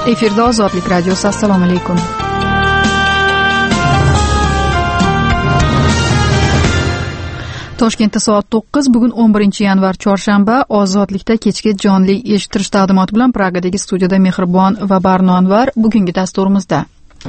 Efirda Ozodlik radiosi. Assalomu alaykum. Toshkentda soat 9, bugun 11-yanvar chorshanba. Ozodlikda kechki jonli eshittirish taqdimoti bilan Pragadagi studiyada Mehribon va Barno Anvar. Bugungi dasturimizda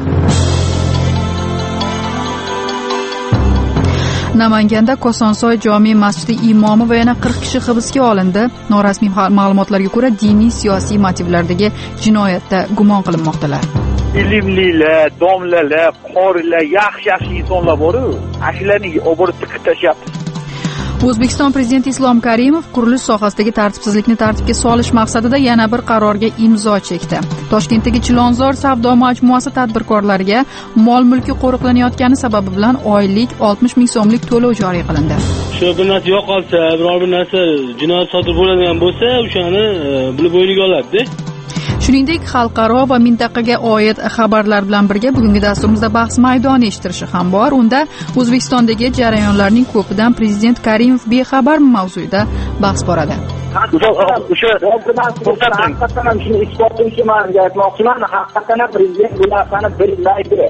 Namanganda Kosonsoy jome masjidi imomi va yana 40 kishi hibsga olindi. Norasmiy ma'lumotlarga ko'ra, diniy siyosiy motivlardagi jinoyatda gumon qilinmoqdalar. Ilmlilar, domlalar, qorilar, yaxshi insonlar bor-ku, ashlarni obor tiqib tashyapti. O'zbekiston prezidenti Islom Karimov qurilish sohasidagi tartibsizlikni tartibga solish maqsadida yana bir qarorga imzo chekdi. Toshkentdagi Chilonzor savdo majmuasi tadbirkorlariga mol-mulki qo'riqlanayotgani sababi bilan oylik 60 ming so'mlik to'lov joriy qilindi. Shu bir narsa yo'qolsa, biror bir narsa jinoyat sodir bo'ladigan bo'lsa, o'shani bilib o'yniga oladi-da. Shuningdek, xalqaro va mintaqaga oid xabarlar bilan birga bugungi dasturimizda bahs maydoni eshittirishi ham bor. Unda O'zbekistondagi jarayonlarning ko'pidan prezident Karimov bexabar mavzuida bahs boradi. O'sha haqiqatan ham shuni isbotlovchi ma'noga aytmoqchiman. Haqiqatan prezident bu narsani bilmaydi.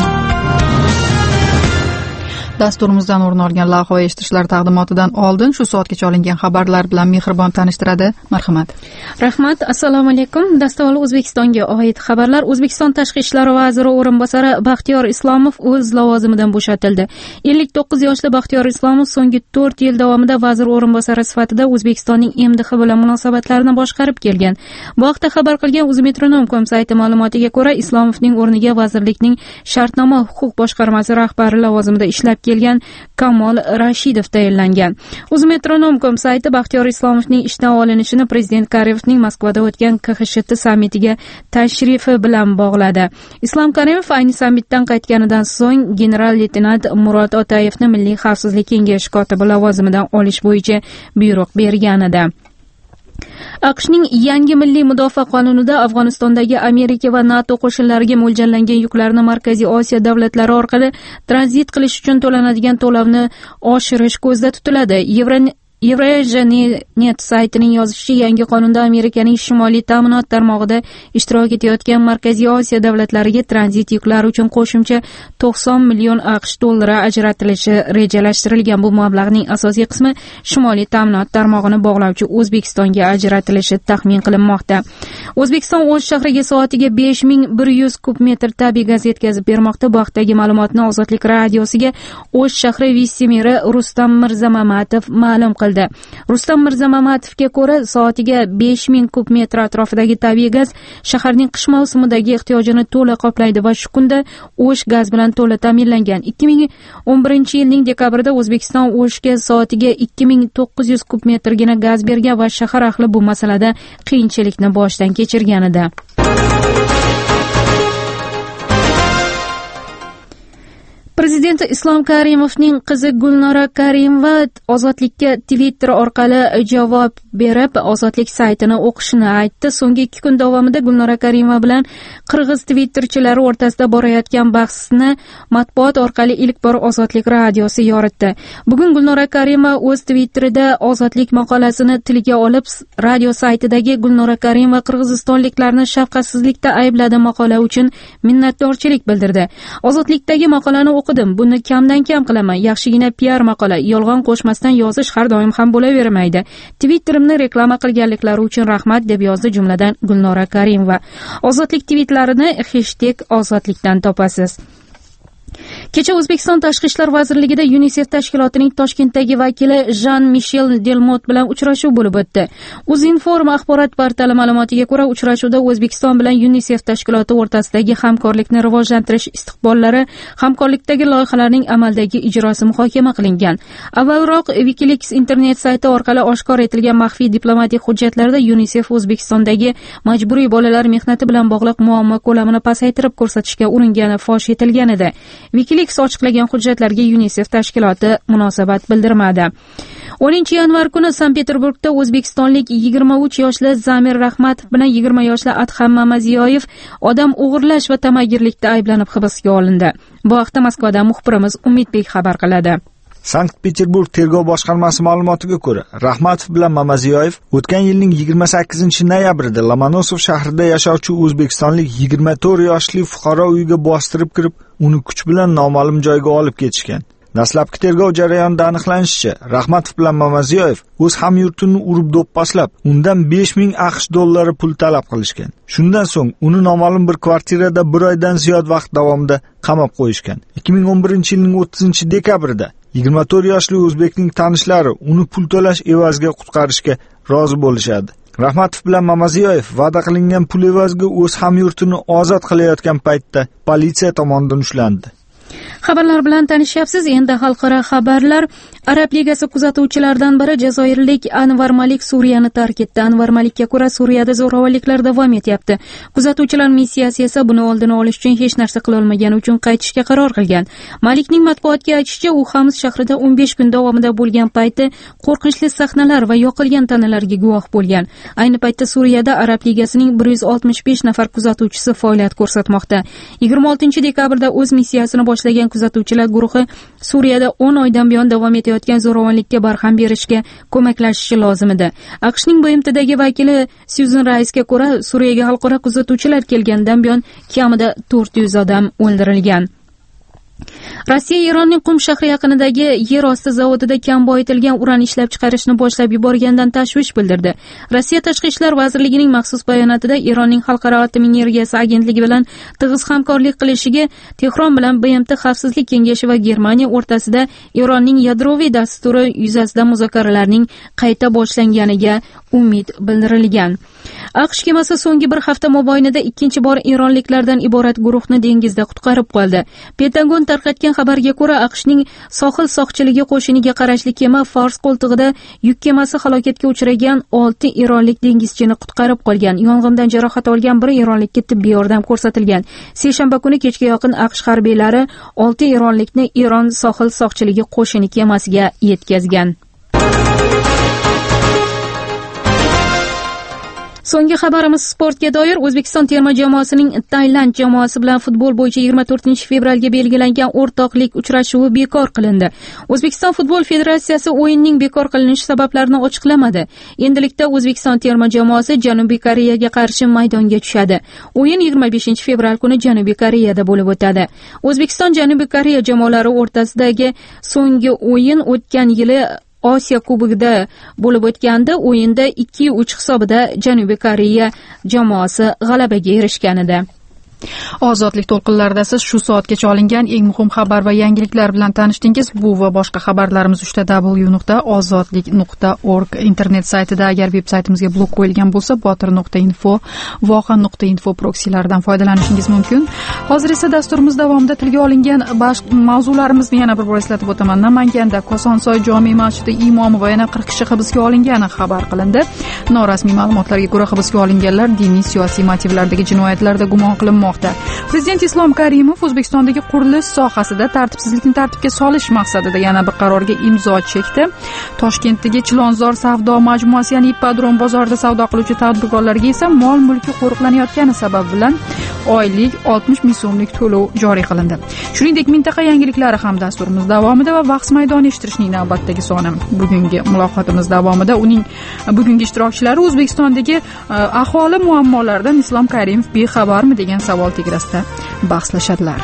Dasturimizdan o'rin olgan lavha eshittirishlar taqdimotidan oldin shu soatgacha olingan xabarlar bilan Mehribon tanishtiradi. Marhamat. Rahmat. Assalomu alaykum. Dastavval O'zbekistonga oid xabarlar. O'zbekiston Tashqi ishlar vaziri o'rinbosari Baxtiyor Islomov o'z lavozimidan bo'shatildi. 59 yoshli Baxtiyor Islomov so'nggi 4 yil davomida vazir o'rinbosari sifatida O'zbekistonning MDH bilan munosabatlarini boshqarib kelgan. Bu haqda xabar qilgan Uzmetronom.com sayti ma'lumotiga ko'ra, Islomovning o'rniga vazirlikning shartnoma huquq boshqarmasi rahbari lavozimida ishlab kelgan Kamol Rashidov tayinlangan. Uzmetronom.com sayti Baxtiyor Islomovning ishdan olinishini prezident Karimovning Moskvada o'tgan KXSHT sammitiga tashrifi bilan bog'ladi. Islom Karimov ayni sammitdan qaytganidan so'ng general-leytenant Murod Otayevni Milliy xavfsizlik kengashi kotibi lavozimidan olish bo'yicha buyruq bergan edi. AQShning yangi milliy mudofaa qonunida Afg'onistondagi Amerika va NATO qo'shinlariga mo'ljallangan yuklarni Markaziy Osiyo davlatlari orqali tranzit qilish uchun to'lanadigan to'lovni oshirish ko'zda tutiladi. Евразия.net saytining yozishicha, yangi qonunda Amerikaning shimoliy ta'minot tarmog'ida ishtirok etayotgan Markaziy Osiyo davlatlariga tranzit yuklari uchun qo'shimcha 90 million AQSh dollari ajratilishi rejalashtirilgan. Bu mablag'ning asosiy qismi shimoliy ta'minot tarmog'ini bog'lovchi O'zbekistonga ajratilishi taxmin qilinmoqda. O'zbekiston O'sh shahriga soatiga 5100 kub metr tabiiy gaz yetkazib bermoqda. Bu haqdagi ma'lumotni Ozodlik radiosiga O'sh shahri vice-meri Rustam Mirzamamatov ma'lum qildi. Rustam Mirzamatovga ko'ra, soatiga 5000 kub metr atrofidagi tabiiy gaz shaharning qish mavsumidagi ehtiyojini to'la qoplaydi va shu kunda O'sh gaz bilan to'la ta'minlangan. 2011-yilning dekabrida O'zbekiston O'shga soatiga 2900 kub metrgina gaz bergan va shahar ahli bu masalada qiyinchilikni boshdan kechirgan edi. Prezident Islom Karimovning qizi Gulnora Karimova Ozodlikka Twitter orqali javob berib, Ozodlik saytini o'qishini aytdi. So'nggi 2 kun davomida Gulnora Karimova bilan qirg'iz twitterchilari o'rtasida borayotgan bahsni matbuot orqali ilk bor Ozodlik radiosi yoritdi. Bugun Gulnora Karimova o'z Twitterida Ozodlik maqolasini tilga olib, radio saytidagi Gulnora Karimova qirg'izistonliklarni shafqatsizlikda aybladi maqola uchun minnatdorchilik bildirdi. Ozodlikdagi maqolani o'qidim. Buni kamdan kam qilaman. Yaxshigina PR maqola. Yolg'on qo'shmasdan yozish har doim ham bo'lavermaydi. Twitterimni reklama qilganliklari uchun rahmat, deb yozdi jumladan Gulnora Karimova. Ozodlik tweetlarini #ozodlikdan topasiz. Kecha O'zbekiston Tashqi ishlar vazirligida UNICEF tashkilotining Toshkentdagi vakili Jean-Michel Delmot bilan uchrashuv bo'lib o'tdi. Uzinform axborot portali ma'lumotiga ko'ra, uchrashuvda O'zbekiston bilan UNICEF tashkiloti o'rtasidagi hamkorlikni rivojlantirish istiqbollari, hamkorlikdagi loyihalarning amaldagi ijrosi muhokama qilingan. Avvalroq WikiLeaks internet sayti orqali oshkor etilgan maxfiy diplomatik hujjatlarda UNICEF O'zbekistondagi majburiy bolalar mehnati bilan bog'liq muammo ko'lamini pasaytirib ko'rsatishga uringani fosh etilgan edi. WikiLeaks ochiqlagan hujjatlarga UNICEF tashkiloti munosabat bildirmadi. 10-yanvar kuni Sankt-Peterburgda o'zbekistonlik 23 yoshli Zamir Rahmatov bilan 20 yoshli Adham Mamaziyoyev odam o'g'irlash va tamagirlikda ayblanib hibsga olindi. Bu haqda Moskvadan muxbirimiz Umidbek xabar qiladi. Sankt-Peterburg tergov boshqarmasi ma'lumotiga ko'ra, Rahmatov bilan Mamaziyoyev o'tgan yilning 28-noyabrida Lomonosov shahrida yashovchi o'zbekistonlik 24 yoshli fuqaro uyiga bostirib kirib, uni kuch bilan noma'lum joyga olib ketishgan. Dastlabki tergov jarayonida aniqlanishicha, Rahmatov bilan Mamaziyoyev o'z hamyurtini urib do'pposlab, undan 5000 AQSh dollari pul talab qilishgan. Shundan so'ng uni noma'lum bir kvartirada 1 oydan ziyod vaqt davomida qamab qo'yishgan. 2011-yilning 30-dekabrida 24 yoshli o'zbekning tanishlari uni pul to'lash evaziga qutqarishga rozi bo'lishadi. Rahmatov bilan Mamaziyoyev va'da qilingan pul evaziga o'z hamyurtini ozod qilayotgan paytda politsiya tomonidan ushlandi. Xabarlar bilan tanishyapsiz. Endi xalqaro xabarlar. Arab Ligasi kuzatuvchilaridan biri jazoirlik Anvar Malik Suriyani tark etdi. Anvar Malikka ko'ra Suriyada zo'ravonliklar davom etyapti. Kuzatuvchilar missiyasi esa buni oldini olish uchun hech narsa qila olmagani uchun qaytishga qaror qilgan. Malikning matbuotga aytishicha, u Xams shahrida 15 kun davomida bo'lgan payti qo'rqinchli sahnalar va yoqilgan tanalarga guvoh bo'lgan. Ayni paytda Suriyada Arab Ligasining 165 nafar kuzatuvchisi faoliyat ko'rsatmoqda. 26-dekabrda o'z missiyasini boshlagan kuzatuvchilar guruhi Suriyada 10 oydan buyon davom etayotgan zo'ravonlikka barham berishga ko'maklashishi lozim edi. AQShning BMTdagi vakili Susan Rice'ga ko'ra, Suriyaga xalqaro kuzatuvchilar kelgandan buyon kamida 400 odam o'ldirilgan. Rossiya Eronning Qum shahri yaqinidagi yer osti zavodida kam boyitilgan uran ishlab chiqarishni boshlab yuborgandan tashvish bildirdi. Rossiya Tashqi ishlar vazirligining maxsus bayonotida Eronning Xalqaro atom energiyasi agentligi bilan tig'iz hamkorlik qilishiga, Tehron bilan BMT Xavfsizlik kengashi va Germaniya o'rtasida Eronning yadroviy dasturi yuzasidan muzokaralarning qayta boshlanganiga umid bildirilgan. AQSh kemasi so'nggi bir hafta mobaynida ikkinchi bor eronliklardan iborat guruhni dengizda qutqarib qoldi. Pentagon tarqatgan xabarga ko'ra, AQShning sohil soqchiligi qo'shiniga qarashli kema Fors qo'ltig'ida yuk kemasi halokatga uchragan 6 eronlik dengizchini qutqarib qolgan. Yong'indan jarohat olgan bir eronlikka tibbiy yordam ko'rsatilgan. Seshanba kuni kechga yaqin AQSh harbiylari 6 eronlikni Eron sohil soqchiligi qo'shini kemasiga yetkazgan. So'nggi xabarimiz sportga doir. O'zbekiston terma jamoasining Tailand jamoasi bilan futbol bo'yicha 24-fevralga belgilangan o'rtoqlik uchrashuvi bekor qilindi. O'zbekiston futbol federatsiyasi o'yinning bekor qilinishi sabablarini ochiqlamadi. Endilikda O'zbekiston terma jamoasi Janubiy Koreyaga qarshi maydonga tushadi. O'yin 25-fevral kuni Janubiy Koreyada bo'lib o'tadi. O'zbekiston Janubiy Koreya jamoalari o'rtasidagi so'nggi o'yin o'tgan yili Osiyo Kubogida bo'lib o'tganda o'yinda 2-3 hisobida Janubiy Koreya jamoasi g'alabaga erishgan edi. Ozodlik to'lqinlarida siz shu soatgacha olingan eng muhim xabar va yangiliklar bilan tanishdingiz. Bu va boshqa xabarlarimiz www.ozodlik.org internet saytida. Agar veb-saytimizga blok qo'yilgan bo'lsa, botir.info, voha.info proksilaridan foydalanishingiz mumkin. Hozir esa dasturimiz davomida tilga olingan mavzularimizni yana bir bor eslatib o'taman. Namanganda Kosonsoy jome masjidi imomi va yana 40 kishi hibsga olingani xabar qilindi. Norasmiy ma'lumotlarga ko'ra, hibsga olinganlar diniy siyosiy motivlardagi jinoyatlarda gumon qilinmoqda. Prezident Islom Karimov O'zbekistondagi qurilish sohasida tartibsizlikni tartibga solish maqsadida yana bir qarorga imzo chekdi. Toshkentdagi Chilonzor savdo majmuasi, ya'ni Ippodrom bozorida savdo qiluvchi tadbirkorlarga esa mol-mulki qo'riqlanayotgani sabab bilan oylik 60 ming so'mlik to'lov joriy qilindi. Shuningdek, mintaqa yangiliklari ham dasturimiz davomida va bahs maydoni eshittirishning navbatdagi soni. Bugungi muloqotimiz davomida uning bugungi ishtirokchilari O'zbekistondagi aholi muammolaridan Islom Karimov bexabarmi degan savol tegrasida bahslashadilar.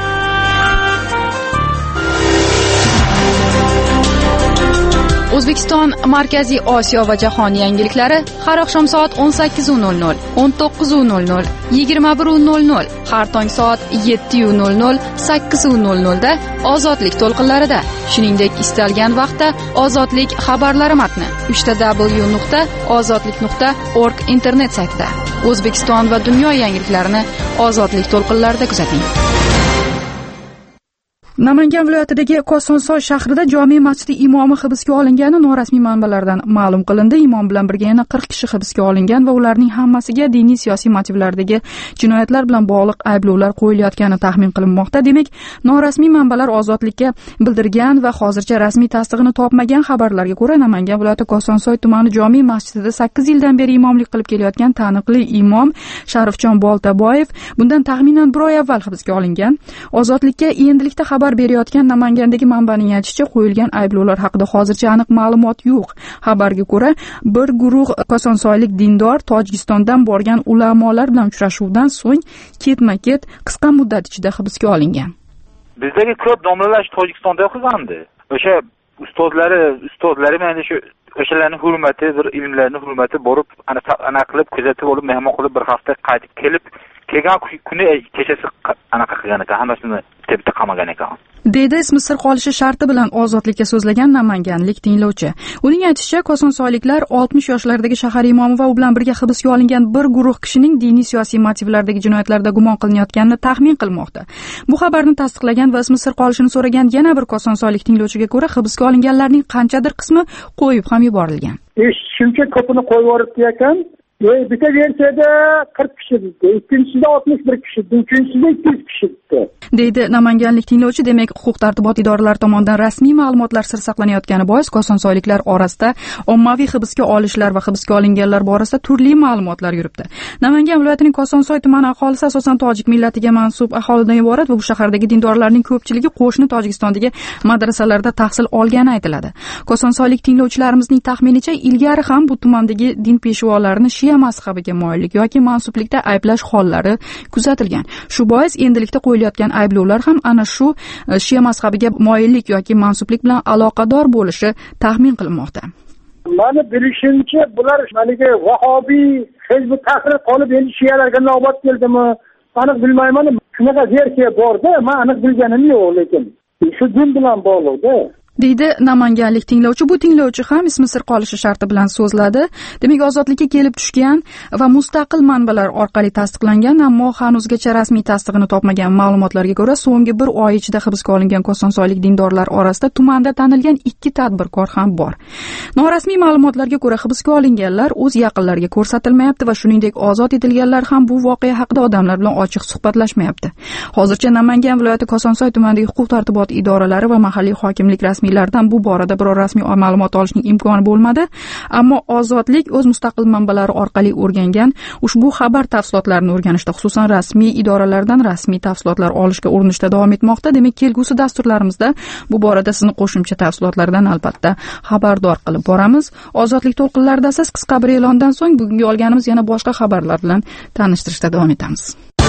O'zbekiston, Markaziy Osiyo va jahon yangiliklari har oqshom soat 18:00, 19:00, 21:00, har tong soat 7:00, 8:00 da Ozodlik to'lqinlarida. Shuningdek, istalgan vaqtda Ozodlik xabarlari matni www.ozodlik.org internet saytida. O'zbekiston va dunyo yangiliklarini Ozodlik to'lqinlarida kuzating. Namangan viloyatidagi Kosonsoy shahrida jome masjidi imomi hibsga olingani norasmiy manbalardan ma'lum qilindi. Imom bilan birga yana 40 kishi hibsga olingan va ularning hammasiga diniy siyosiy motivlardagi jinoyatlar bilan bog'liq ayblovlar qo'yilayotgani taxmin qilinmoqda. Demak, norasmiy manbalar Ozodlikka bildirgan va hozircha rasmiy tasdig'ini topmagan xabarlarga ko'ra, Namangan viloyati Kosonsoy tumani jome masjidida 8 yildan beri imomlik qilib kelayotgan taniqli imom Sharifjon Boltaboyev bundan taxminan 1 oy avval hibsga olingan. Ozodlikka endilikda xabar xabar berayotgan Namangandagi manbaning aytishicha, qo'yilgan ayblovlar haqida hozircha aniq ma'lumot yo'q. Xabarga ko'ra, bir guruh kosonsoylik dindor Tojikistondan borgan ulamolar bilan uchrashuvdan so'ng ketma-ket qisqa muddat ichida hibsga olingan. Bizdagi ko'p domlalar Tojikistonda o'qigandi. O'sha ustozlari mana shu o'shalarning hurmati, bir ilmlarning hurmati borib, ana qilib kuzatib olib, mehmon qilib bir hafta qaytib kelgan kuni kechasi anaqa qilgan ekan, hammasini tepda qamagan ekan. Deydi ismi sir qolishi sharti bilan ozodlikka so'zlagan namanganlik tinglovchi. Uning aytishicha, kosonsoyliklar 60 yoshlardagi shahar imomi va u bilan birga hibsga olingan bir guruh kishining diniy siyosiy motivlardagi jinoyatlarda gumon qilinayotganini taxmin qilmoqda. Bu xabarni tasdiqlagan va ismi sir qolishini so'ragan yana bir kosonsoylik tinglovchiga ko'ra, hibsga olinganlarning qanchadir qismi qo'yib ham yuborilgan. Shuncha ko'pini qo'yib yuboribdi ekan. Bitta versiyada 40 kishi dedi, ikkinchisida 61 kishi, uchinchisida 200 kishi dedi. Deydi namanganlik tinglovchi. Demak, huquq-tartibot idoralari tomonidan rasmiy ma'lumotlar sir saqlanayotgani bois kosonsoyliklar orasida ommaviy hibsga olishlar va hibsga olinganlar borasida turli ma'lumotlar yuribdi. Namangan viloyatining Kosonsoy tumani aholisi asosan tojik millatiga mansub aholidan iborat va bu shahardagi dindorlarning ko'pchiligi qo'shni Tojikistondagi madrasalarda tahsil olgani aytiladi. Kosonsoylik tinglovchilarimizning taxminicha, ilgari ham bu tumandagi din peshvolarini Shia mazhabiga moyillik yoki mansublikda ayblash hollari kuzatilgan. Shu bois endilikda qo'yilayotgan ayblovlar ham ana shu Shia mazhabiga moyillik yoki mansublik bilan aloqador bo'lishi taxmin qilinmoqda. Meni bilishimcha, bular malika vahobiy hizb tahrir qolib endi shiyalarga navbat keldimi? Aniq bilmayman. Shunaqa versiya bor-da, men aniq bilganim yo'q, lekin shu din bilan bog'liqda. Deydi namanganlik tinglovchi. Bu tinglovchi ham ismi sir qolishi sharti bilan so'zladi. Demak, ozodlikka kelib tushgan va mustaqil manbalar orqali tasdiqlangan, ammo hanuzgacha rasmiy tasdig'ini topmagan ma'lumotlarga ko'ra, so'nggi bir oy ichida hibsga olingan kosonsoylik dindorlar orasida tumanda tanilgan 2 tadbirkor ham bor. Norasmiy ma'lumotlarga ko'ra, hibsga olinganlar o'z yaqinlariga ko'rsatilmayapti va shuningdek ozod etilganlar ham bu voqea haqida odamlar bilan ochiq suhbatlashmayapti. Hozircha Namangan viloyati Kosonsoy tumanidagi huquq-tartibot idoralari va mahalliy hokimlik rasmiylardan bu borada biror rasmiy ma'lumot olishning imkoni bo'lmadi, ammo ozodlik o'z mustaqil manbalari orqali o'rgangan ushbu xabar tafsilotlarini o'rganishda, xususan rasmiy idoralardan rasmiy tafsilotlar olishga urinishda davom etmoqda. Demak, kelgusi dasturlarimizda bu borada sizni qo'shimcha tafsilotlardan albatta xabardor qilib boramiz. Ozodlik to'lqinlarida siz qisqa bir e'londan so'ng bugungi olganimiz yana boshqa xabarlar bilan tanishtirishda davom etamiz.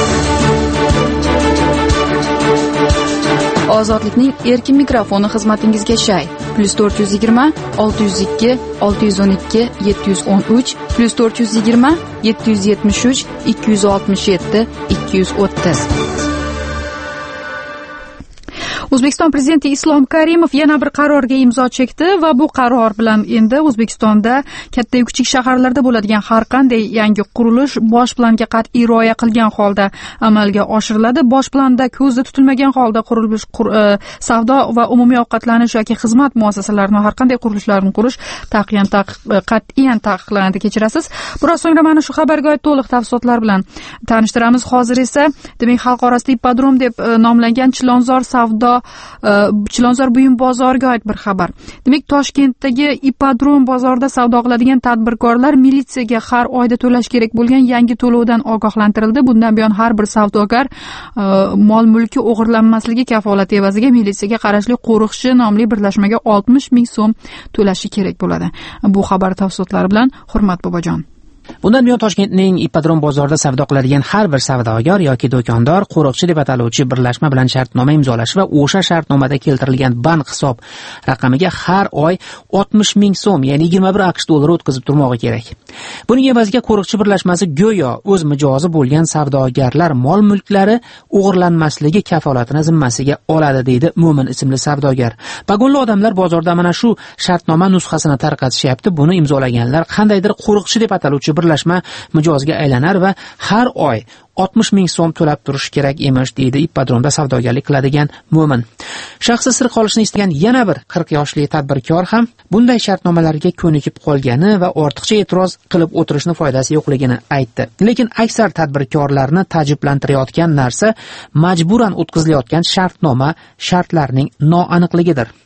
Ozodlikning erkin mikrofoni xizmatingizga shay. +420 602 612 713 +420 773 267 230. O'zbekiston prezidenti Islom Karimov yana bir qarorga imzo chekdi va bu qaror bilan endi O'zbekistonda katta va kichik shaharlarda bo'ladigan har qanday yangi qurilish bosh planga qat'iy rioya qilgan holda amalga oshiriladi. Bosh planda ko'zda tutilmagan holda qurilish, savdo va umumiy ovqatlanish yoki xizmat muassasalarini har qanday qurilishlarni qurish qat'iyan taqiqlanadi. Kechirasiz. Biroz so'ngra mana shu xabarga oid to'liq tafsilotlar bilan tanishtiramiz. Hozir esa, demak, xalq orasida ipodrom deb nomlangan Chilonzor buyum bozoriga oid bir xabar. Demak, Toshkentdagi ipodrom bozorida savdo qiladigan tadbirkorlar militsiyaga har oyda to'lash kerak bo'lgan yangi to'lovdan ogohlantirildi. Bundan buyon har bir savdogar mol mulki o'g'irlanmasligi kafolati evaziga militsiyaga qarashli Qo'riqchi nomli birlashmaga 60 ming so'm to'lashi kerak bo'ladi. Bu xabar tafsilotlari bilan Hurmat Bobojon. Bundan buyon Toshkentning ipodrom bozorida savdo qiladigan har bir savdogar yoki do'kondor qo'riqchi deb ataluvchi birlashma bilan shartnoma imzolashi va o'sha shartnomada keltirilgan bank hisob raqamiga har oy 60 ming so'm, ya'ni 21 AQSh dollari o'tkazib turmog'i kerak. Buning evaziga qo'riqchi birlashmasi go'yo o'z mijozi bo'lgan savdogarlar mol mulklari o'g'irlanmasligi kafolatini zimmasiga oladi, deydi Mo'min ismli savdogar. Vagonli odamlar bozorda mana shu shartnoma nusxasini tarqatishyapti. Buni imzolaganlar qandaydir qo'riqchi deb ataluvchi birlashma mijozga aylanar va har oy 60 ming so'm to'lab turish kerak emish, deydi ipodromda savdogarlik qiladigan Mo'min. Shaxsi sir qolishni istagan yana bir 40 yoshli tadbirkor ham bunday shartnomalarga ko'nikib qolgani va ortiqcha e'tiroz qilib o'tirishni foydasi yo'qligini aytdi. Lekin aksar tadbirkorlarni ta'jiblantirayotgan narsa majburan o'tkazilayotgan shartnoma shartlarining noaniqligidir.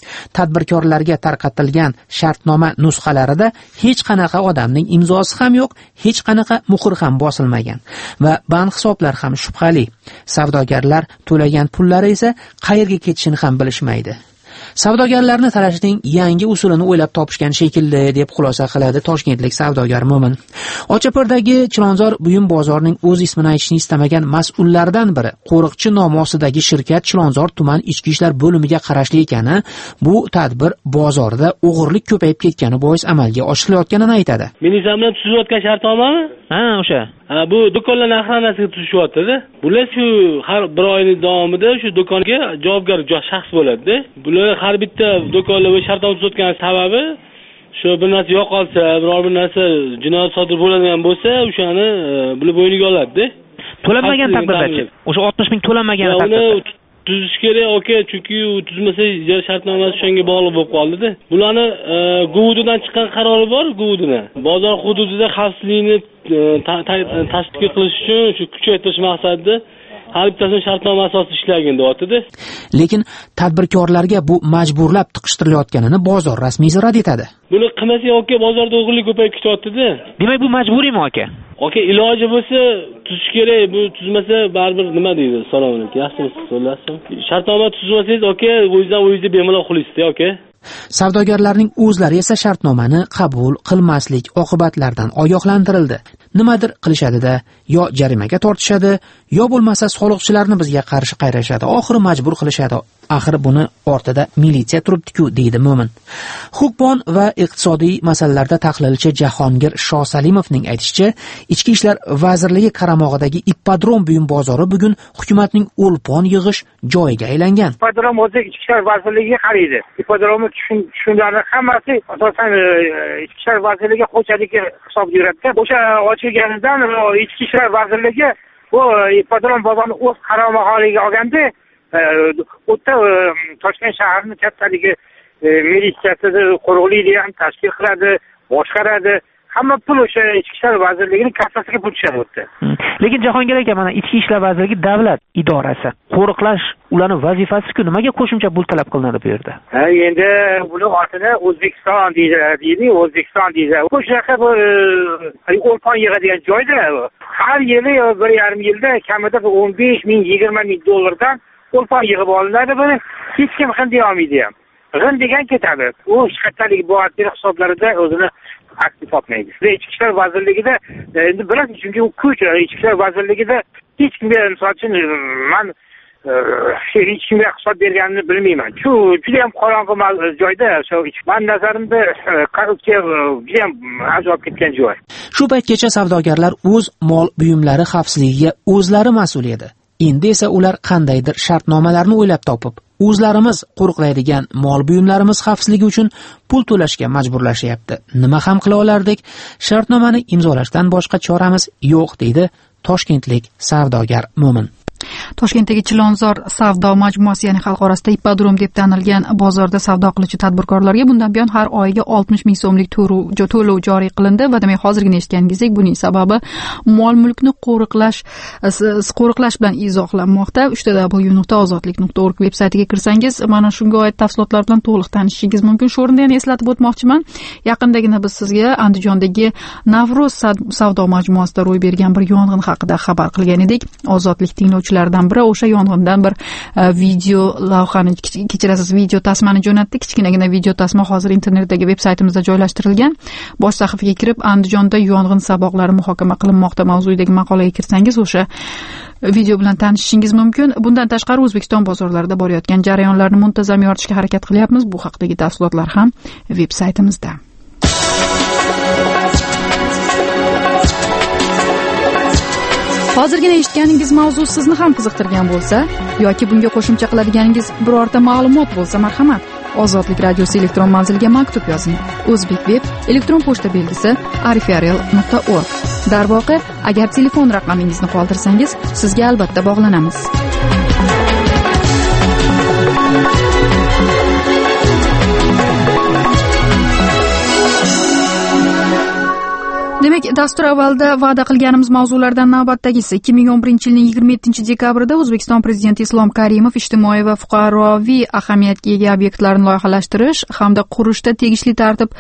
Tadbirkorlarga tarqatilgan shartnoma nusxalarida hech qanaqa odamning imzosi ham yo'q, hech qanaqa muhr ham bosilmagan va bank hisoblar ham shubhali. Savdogarlar to'lagan pullari esa qayerga ketishini ham bilishmaydi. Savdogarlarni talashning yangi usulini o'ylab topishgan shekilli, deb xulosa qiladi toshkentlik savdogar Mo'min. Ochapardagi Chilonzor buyum bozorining o'z ismini aytishni istamagan mas'ullardan biri Qo'riqchi nomi ostidagi shirkat Chilonzor tuman ichki ishlar bo'limiga qarashli ekani, bu tadbir bozorda o'g'irlik ko'payib ketgani bois amalga oshirilayotganini aytadi. Militsiya bilan tuzilayotgan shartnomami? Ha, o'sha. Bu do'konlarning охранasiga tuzishyapti-da. Bular shu har bir oyning davomida shu do'konga javobgar shaxs bo'ladi-da. Bular har bitta do'konlar va shartnoma tuzayotgan sababi shu bir narsa yo'qolsa, biror bir narsa jinoyat sodir bo'ladigan bo'lsa, o'shani bular bo'yniga oladi-da. To'lanmagan taqdirda-chi? O'sha 60 ming to'lanmagan taqdirda tuzish kerak, chunki u tuzmasa ijara shartnomasi shunga bog'liq bo'lib qoldi-da. Bularni GUVDdan chiqqan qarori bor, GUVDdan. Bozor hududida xavfsizlikni tashkil qilish uchun shu kuchaytirish maqsadida har bittasini shartnoma asosida ishlagin deyapti-da. Lekin tadbirkorlarga bu majburlab tiqishtirilayotganini bozor rasmiysi rad etadi. Buni qilmasa bozorda o'g'irlik ko'payib ketyapti-da. Demak, bu majburiymi aka? Iloji bo'lsa tuzish kerak, bu tuzmasa baribir nima deydi? Assalomu alaykum. Yaxshimisiz, so'rasam. Shartnoma tuzmasangiz, o'zingizdan bemalol qilasizda, Savdogarlarning o'zlari esa shartnomani qabul qilmaslik oqibatlaridan ogohlantirildi. Nimadir qilishadi-da, yo jarimaga tortishadi, yo bo'lmasa soliqchilarni bizga qarshi qayrashadi. Oxiri majbur qilishadi. Axir buni ortida militsiya turibdi-ku, deydi Mo'min. Huquqbon va iqtisodiy masalalarda tahlilchi Jahongir Shosalimovning aytishicha, Ichki ishlar vazirligi qaramog'idagi Ippodrom buyum bozori bugun hukumatning o'lpon yig'ish joyiga aylangan. Ippodrom o'zi Ichki ishlar vazirligiga qaraydi. Ippodromni tushunlarning hammasi asosan Ichki ishlar vazirligi xo'jaligi hisobida yuradi. O'sha ochilganidan Ichki ishlar vazirligi bu Ippodrom bozorini o'z qaramog'iga olganda o'ta Toshkent shahrining kattaligi militsiyasi, qo'riqlikni ham tashkil qiladi, boshqaradi. Hamma pul o'sha Ichki ishlar vazirligining kassasiga pul tushadi o'tda. Lekin Jahongir aka, mana Ichki ishlar vazirligi davlat idorasi. Qo'riqlash ularning vazifasi-ku, nimaga qo'shimcha pul talab qilinadi bu yerda? Endi buni ortida O'zbekiston deydi, O'zbekiston deydi. O'shaqa bu o'lpon yig'adigan joyda har yili 1,5 yilda kamida 15 ming, 20 ming dollardan o'lpon yig'ib olinadi. Buni hech kim ham deya olmaydi ham. G'in degan ketadi. U kattalik buxgalter hisoblarida o'zini aks topmaydi. Ichki ishlar vazirligida endi bilasiz, chunki u kuch Ichki ishlar vazirligida hech kimga, misol uchun men hech kimga hisob berganini bilmayman. Shu juda ham qorong'u joyda, men nazarimda korrupsiya juda ham ajoyib ketgan joy. Shu paytgacha savdogarlar o'z mol buyumlari xavfsizligiga o'zlari mas'ul edi. Endi esa ular qandaydir shartnomalarni o'ylab topib, o'zlarimiz qo'riqlaydigan mol buyumlarimiz xavfsizligi uchun pul to'lashga majburlashyapti. Nima ham qila olardik? Shartnomani imzolashdan boshqa choramiz yo'q, deydi toshkentlik savdogar Mo'min. Toshkentdagi Chilonzor savdo majmuasi, ya'ni xalq orasida Ippodrom deb tanilgan bozorda savdo qiluvchi tadbirkorlarga bundan buyon har oyiga 60 ming so'mlik to'lov joriy qilindi va demak hozirgina eshitganingizdek buning sababi mol-mulkni qo'riqlash bilan izohlanmoqda. 3w.ozodlik.org veb-saytiga kirsangiz, mana shunga oid tafsilotlar bilan to'liq tanishishingiz mumkin. Shu o'rinda yana eslatib o'tmoqchiman. Yaqindagina biz sizga Andijondagi Navro'z savdo majmuasida ro'y bergan bir yong'in haqida xabar qilgan edik. Ozodlik tinglovchilaridan biri o'sha yong'indan bir video lavhani, kechirasiz, video tasmani jo'natdi. Kichkinagina video tasma hozir internetdagi veb-saytimizda joylashtirilgan. Bosh sahifaga kirib Andijonda yong'in saboqlari muhokama qilinmoqda mavzuidagi maqolaga kirsangiz o'sha video bilan tanishishingiz mumkin. Bundan tashqari O'zbekiston bozorlarida borayotgan jarayonlarni muntazam yoritishga harakat qilyapmiz. Bu haqdagi tafsilotlar ham veb-saytimizda. Hozirgina eshitganingiz mavzu sizni ham qiziqtirgan bo'lsa yoki bunga qo'shimcha qiladiganingiz birorta ma'lumot bo'lsa, marhamat, Ozodlik radiosi elektron manziliga maktub yozing. O'zbekveb elektron pochta belgisi arifiarel.org. Darvoqe, agar telefon raqamingizni qoldirsangiz, sizga albatta bog'lanamiz. Demak, dastur avvalda va'da qilganimiz mavzulardan navbatdagisi 2011-yilning 27-dekabrida O'zbekiston prezidenti Islom Karimov ijtimoiy va fuqaroviy ahamiyatga ega obyektlarni loyihalashtirish hamda qurishda tegishli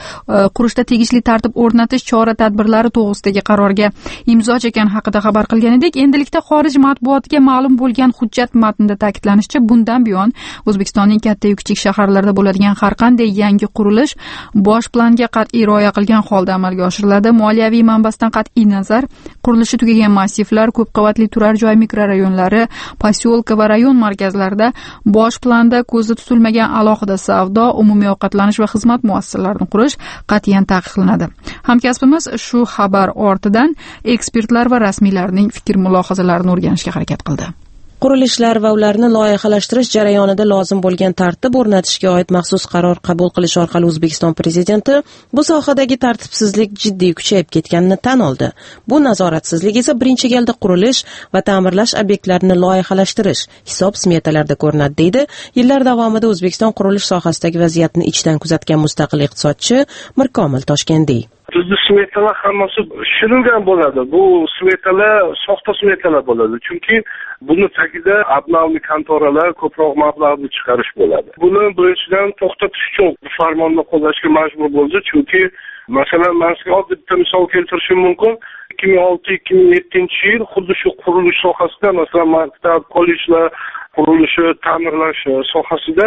tartib o'rnatish chora-tadbirlari to'g'risidagi qarorga imzo chekkan haqida xabar qilgan edik. Endilikda xorij matbuotiga ma'lum bo'lgan hujjat matnida ta'kidlanishicha, bundan buyon O'zbekistonning katta yu kichik shaharlarida bo'ladigan har qanday yangi qurilish bosh planga qat'iy rioya qilgan holda amalga oshiriladi. Moliyaviy manbasidan qat'iy nazar, qurilishi tugagan massivlar, ko'p qavatli turar joy mikrorayonlari, posyolka va rayon markazlarida bosh planda ko'zda tutilmagan alohida savdo, umumiy ovqatlanish va xizmat muassasalarini qurish qat'iyan taqiqlanadi. Hamkasbimiz shu xabar ortidan ekspertlar va rasmiylarning fikr-mulohazalarini o'rganishga harakat qildi. Qurilishlar va ularni loyihalashtirish jarayonida lozim bo'lgan tartib o'rnatishga oid maxsus qaror qabul qilish orqali O'zbekiston prezidenti bu sohadagi tartibsizlik jiddiy kuchayib ketganini tan oldi. Bu nazoratsizlik esa birinchi galda qurilish va ta'mirlash obyektlarini loyihalashtirish hisob-smetalarda ko'rinadi, deydi yillar davomida O'zbekiston qurilish sohasidagi vaziyatni ichdan kuzatgan mustaqil iqtisodchi Mirkomil Toshkentdiy. Bizda smetalar hammasi tushirilgan bo'ladi. Bu smetalar soxta smetalar bo'ladi. Chunki buni tagida abnavli kontoralar ko'proq mablag'ni chiqarish bo'ladi. Buni birinchidan to'xtatish uchun bu farmonni qo'llashga majbur bo'ldi. Chunki masalan, men sizga oddiy bitta misol keltirishim mumkin. 2006-2007 yil xuddi shu qurilish sohasida, masalan, maktab, kollejlar qurilishi, ta'mirlash sohasida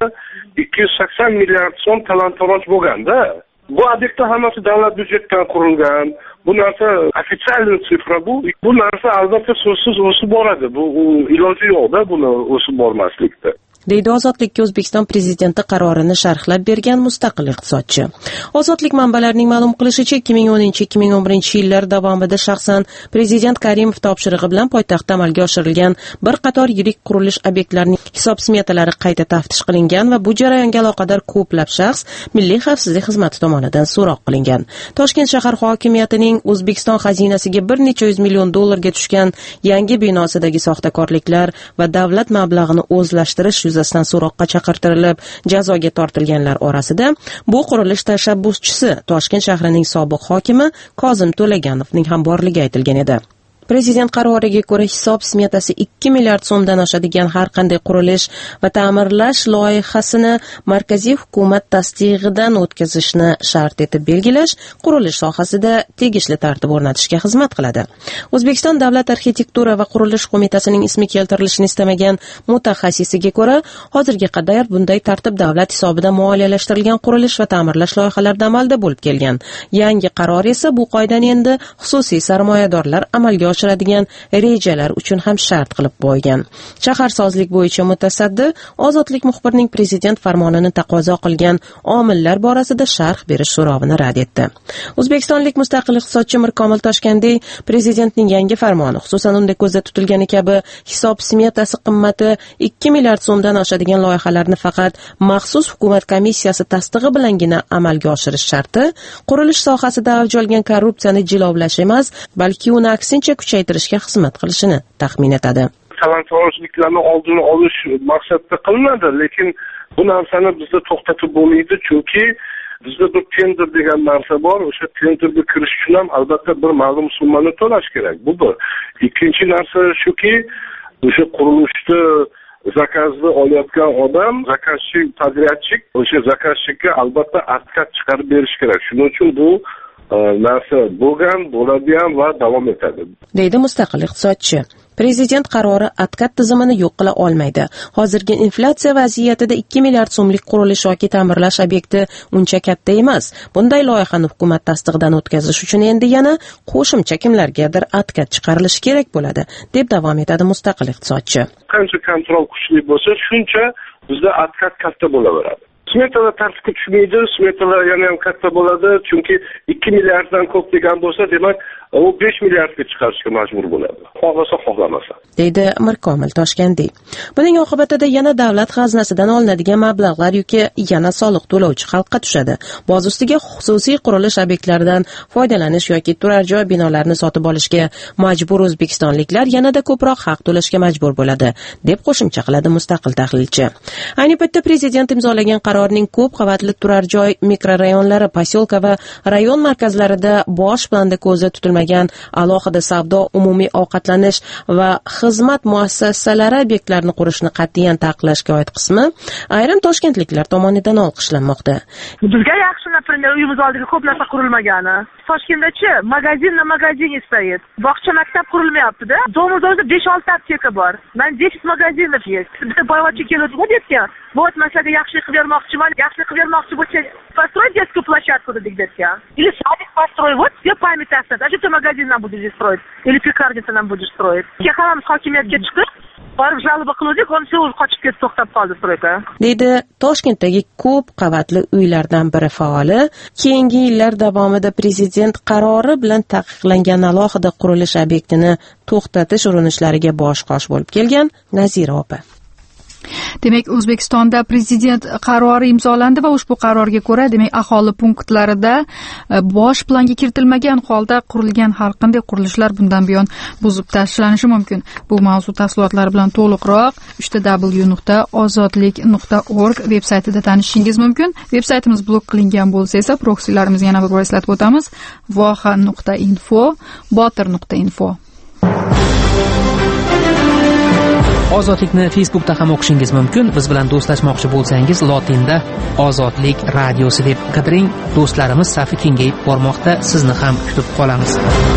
280 milliard so'm talon-toroj bo'lganda, bu obyektlar hammasi davlat byudjetidan qurilgan. Bu narsa ofitsialniy sifra bu. Bu narsa albatta so'zsiz o'sib boradi. Bu iloji yo'q-da buni o'sib bormaslikda. deydi Ozodlikka O'zbekiston prezidenti qarorini sharhlab bergan mustaqil iqtisodchi. Ozodlik manbalarining ma'lum qilishicha, 2010-2011 yillar davomida shaxsan prezident Karimov topshirig'i bilan poytaxtda amalga oshirilgan bir qator yirik qurilish obyektlarining hisob-smetalari qayta taftish qilingan va bu jarayonga aloqador ko'plab shaxs Milliy xavfsizlik xizmati tomonidan so'roq qilingan. Toshkent shahar hokimiyatining O'zbekiston xazinasiga bir necha yuz million dollarga tushgan yangi binosidagi soxtakorliklar va davlat mablag'ini o'zlashtirish yuzasidan so'roqqa chaqirtirilib, jazoga tortilganlar orasida bu qurilish tashabbuschisi Toshkent shahrining sobiq hokimi Kozim To'laganovning ham borligi aytilgan edi. Prezident qaroriga ko'ra hisob smetasi 2 milliard so'mdan oshadigan har qanday qurilish va ta'mirlash loyihasini markaziy hukumat tasdig'idan o'tkazishni shart etib belgilash qurilish sohasida tegishli tartib o'rnatishga xizmat qiladi. O'zbekiston Davlat arxitektura va qurilish qo'mitasining ismi keltirilishini istamagan mutaxassisiga ko'ra, hozirga qadar bunday tartib davlat hisobidan moliyalashtirilgan qurilish va ta'mirlash loyihalarida amalda bo'lib kelgan. Yangi qaror esa bu qoidani endi xususiy sarmoyadorlar amalga oshiradigan rejalar uchun ham shart qilib qo'ygan. Shaharsozlik bo'yicha mutasaddi Ozodlik muxbirining prezident farmonini taqozo qilgan omillar borasida sharh berish so'rovini rad etdi. O'zbekistonlik mustaqil iqtisodchi Mirkomil Toshkentdiy prezidentning yangi farmoni, xususan unda ko'zda tutilgani kabi hisob smetasi qimmati 2 milliard so'mdan oshadigan loyihalarni faqat maxsus hukumat komissiyasi tasdig'i bilangina amalga oshirish sharti, qurilish sohasida avj olgan korrupsiyani jilovlash emas, balki uni aksincha kuchaytirishga xizmat qilishini taxmin etadi. Talon-torojliklarni oldini olish maqsadda qilinadi, lekin bu narsani bizda to'xtatib bo'lmaydi, chunki bizda bir tender degan narsa bor. O'sha tenderga kirish uchun ham albatta bir ma'lum summani to'lash kerak. Bu bir. Ikkinchi narsa shuki, o'sha qurilishda zakazni olayotgan odam, zakazchi, podradyachik, o'sha zakazchikka albatta atkat chiqarib berish kerak. Shuning uchun bu narsa bo'lgan, bo'ladi ham va davom etadi, deydi mustaqil iqtisodchi. Prezident qarori atkat tizimini yo'q qila olmaydi. Hozirgi inflyatsiya vaziyatida 2 milliard so'mlik qurilish yoki ta'mirlash obyekti uncha katta emas. Bunday loyihani hukumat tasdig'idan o'tkazish uchun endi yana qo'shimcha kimlargadir atkat chiqarilishi kerak bo'ladi, deb davom etadi mustaqil iqtisodchi. Qancha kontrol kuchli bo'lsa, shuncha bizda atkat katta bo'laveradi. Smetalar tartibga tushmaydi, smetalar yana ham katta bo'ladi, chunki 2 milliarddan ko'p degan bo'lsa, demak, u 5 milliardga chiqarishga majbur bo'ladi. Xohlasa, xohlamasa, deydi Mirkomil Toshkentdiy. Buning oqibatida yana davlat xazinasidan olinadigan mablag'lar yuki yana soliq to'lovchi xalqqa tushadi. Boz ustiga xususiy qurilish obyektlaridan foydalanish yoki turar joy binolarini sotib olishga majbur o'zbekistonliklar yanada ko'proq haq to'lashga majbur bo'ladi, deb qo'shimcha qiladi mustaqil tahlilchi. Ayni paytda prezident imzolagan qaror qarorining ko'p qavatli turar joy mikrorayonlari, posyolka va rayon markazlarida bosh planda ko'zda tutilmagan alohida savdo, umumiy ovqatlanish va xizmat muassasalari obyektlarini qurishni qat'iyan taqiqlashga oid qismi ayrim toshkentliklar tomonidan olqishlanmoqda. Bizga yaxshi, например, uyimiz oldiga ko'p narsa qurilmagani. Toshkentdachi magazin стоит. Bog'cha maktab qurilmayapti-da. Domizda 5-6 apteka bor. Men 10 magazinov есть. Boyvachcha keladi deyotgan. Вот masalan yaxshilik qilib bermoqchiman. Yaxshilik qilib bermoqchi bo'lsa, построить детскую площадку deyotgan. Или садик построить. Вот все память остается. А что ты магазин нам будешь здесь строить? Или пекарницу нам будешь строить? Kexalamiz hokimiyatga chiqib, borib jalba qildik, o'ncha o'zi qochib ketib to'xtab qoldi stroyka. Deydi Toshkentdagi ko'p qavatli uylardan biri faoli, keyingi yillar davomida prezident qarori bilan taqiqlangan alohida qurilish obyektini to'xtatish urinishlariga bosh-qosh bo'lib kelgan Nazira opa. Demak, O'zbekistonda prezident qarori imzolandi va ushbu qarorga ko'ra, demak, aholi punktlarida bosh planga kiritilmagan holda qurilgan har qanday qurilishlar bundan buyon buzib tashlanishi mumkin. Bu mavzu tafsilotlari bilan to'liqroq www.ozodlik.org veb-saytida tanishishingiz mumkin. Veb-saytimiz blok qilingan bo'lsa esa, proksilarimizni yana bir bor eslatib o'tamiz: voha.info, botir.info. Ozodlikni Facebookda ham o'qishingiz mumkin. Biz bilan do'stlashmoqchi bo'lsangiz, lotinda Ozodlik radiosi deb qidiring. Do'stlarimiz safi kengayib bormoqda. Sizni ham kutib qolamiz.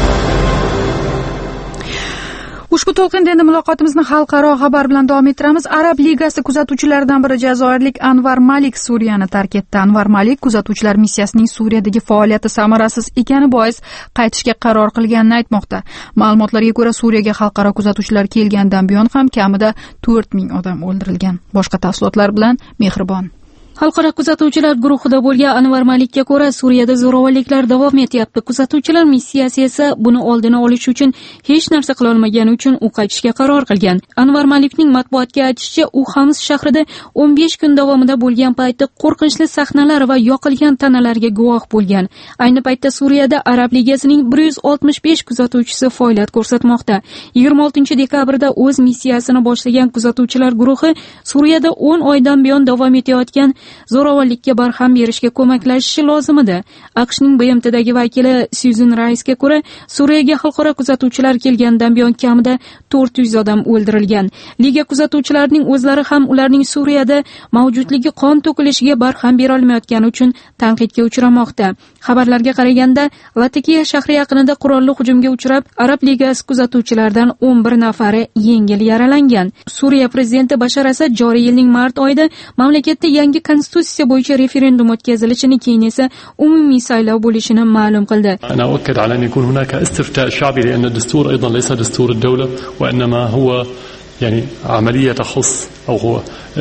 Ushbu to'lqinda endi muloqotimizni xalqaro xabar bilan davom ettiramiz. Arab ligasi kuzatuvchilaridan biri jazoirlik Anvar Malik Suriyani tark etdi. Anvar Malik kuzatuvchilar missiyasining Suriyadagi faoliyati samarasiz ekani bois qaytishga qaror qilganini aytmoqda. Ma'lumotlarga ko'ra, Suriyaga xalqaro kuzatuvchilar kelgandan buyon ham kamida 4000 odam o'ldirilgan. Boshqa tafsilotlar bilan Mehribon. Xalqaro kuzatuvchilar guruhida bo'lgan Anvar Malikka ko'ra, Suriyada zo'ravonliklar davom etyapti. Kuzatuvchilar missiyasi esa buni oldini olish uchun hech narsa qila olmagani uchun u qaytishga qaror qilgan. Anvar Malikning matbuotga aytishicha, u Xams shahrida 15 kun davomida bo'lgan paytda qo'rqinchli sahnalar va yoqilgan tanalarga guvoh bo'lgan. Ayni paytda Suriyada Arab ligasining 165 kuzatuvchisi faoliyat ko'rsatmoqda. 26 dekabrda o'z missiyasini boshlagan kuzatuvchilar guruhi Suriyada 10 oydan buyon davom etayotgan zo'ravonlikka barham berishga ko'maklashishi lozim edi. AQShning BMTdagi vakili Susan Rice'ga ko'ra, Suriyaga xalqaro kuzatuvchilar kelgandan buyon kamida 400 odam o'ldirilgan. Liga kuzatuvchilarining o'zlari ham ularning Suriyada mavjudligi qon to'kilishiga barham bera olmayotgani uchun tanqidga uchramoqda. Xabarlarga qaraganda, Latakiya shahri yaqinida qurolli hujumga uchrab, Arab ligasi kuzatuvchilaridan 11 nafari yengil yaralangan. Suriya prezidenti Bashar Asad joriy yilning mart oyida mamlakatda yangi konstitutsiya bo'yicha referendum o'tkazilishini, keyin esa umumiy saylov bo'lishini ma'lum qildi. أنا أؤكد على أن يكون هناك استفتاء شعبي لأن الدستور أيضا ليس دستور الدولة وإنما هو يعني عملية تخص أو هو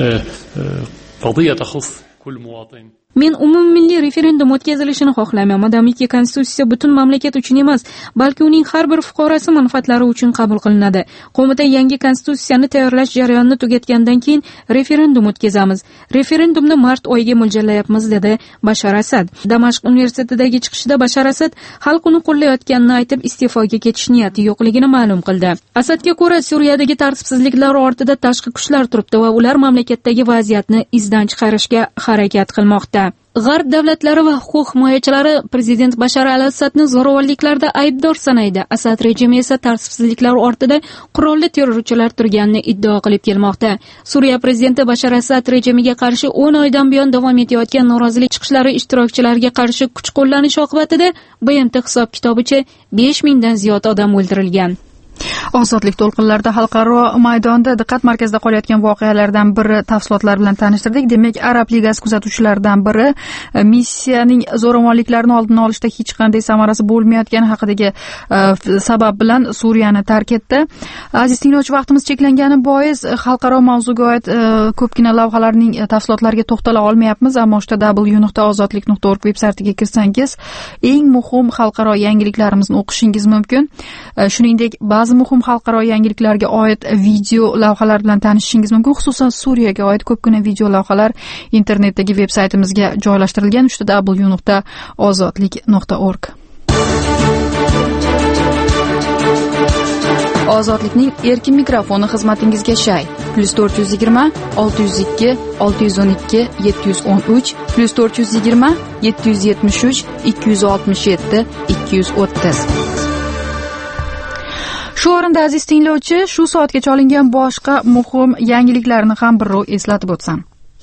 قضية تخص كل مواطن. Men umummilliy referendum o'tkazilishini xohlayman. Madamiki konstitutsiya butun mamlakat uchun emas, balki uning har bir fuqarosi manfaatlari uchun qabul qilinadi. Qo'mita yangi konstitutsiyani tayyorlash jarayonini tugatgandan keyin referendum o'tkazamiz. Referendumni mart oyiga mo'ljallayapmiz, dedi Bashar Asad. Damashq universitetidagi chiqishida Bashar Asad xalq uni qo'llayotganini aytib, iste'foga ketish niyati yo'qligini ma'lum qildi. Asadga ko'ra, Suriyadagi tartibsizliklar ortida tashqi kuchlar turibdi va ular mamlakatdagi vaziyatni izdan chiqarishga harakat qilmoqda. G'arb davlatlari va huquq himoyachilari prezident Bashar al-Asadni zo'ravonliklarda aybdor sanaydi. Asad rejimi esa tartibsizliklar ortida qurolli terrorchilar turganini iddao qilib kelmoqda. Suriya prezidenti Bashar Asad rejimiga qarshi 10 oydan buyon davom etayotgan norozilik chiqishlari ishtirokchilariga qarshi kuch qo'llanish oqibatida BMT hisob-kitobicha 5000 dan ziyod odam o'ldirilgan. Ozodlik to'lqinlarida xalqaro maydonda diqqat markazida qolayotgan voqealardan biri tafsilotlar bilan tanishtirdik. Demak, Arab ligasi kuzatuvchilaridan biri missiyaning zo'ravonliklarni oldini olishda hech qanday samarasi bo'lmayotgani haqidagi sabab bilan Suriyani tark etdi. Aziz tinglovchi, vaqtimiz cheklangani bois xalqaro mavzuga oid ko'pgina lavhalarning tafsilotlariga to'xtala olmayapmiz, ammo o'sha www.ozodlik.org veb-saytiga kirsangiz, eng muhim xalqaro yangiliklarimizni o'qishingiz mumkin. Shuningdek, ba'zi muhim xalqaro yangiliklarga oid video lavhalar bilan tanishishingiz mumkin. Xususan Suriyaga oid ko'pgina video lavhalar internetdagi veb-saytimizga joylashtirilgan. www.ozodlik.org. Ozodlikning erkin mikrofoni xizmatingizga shay. +420 602 612 713 +420 773 267 230. Shu o'rinda aziz tinglovchi, shu soatgacha olingan boshqa muhim yangiliklarni ham birrov eslatib o'tsam.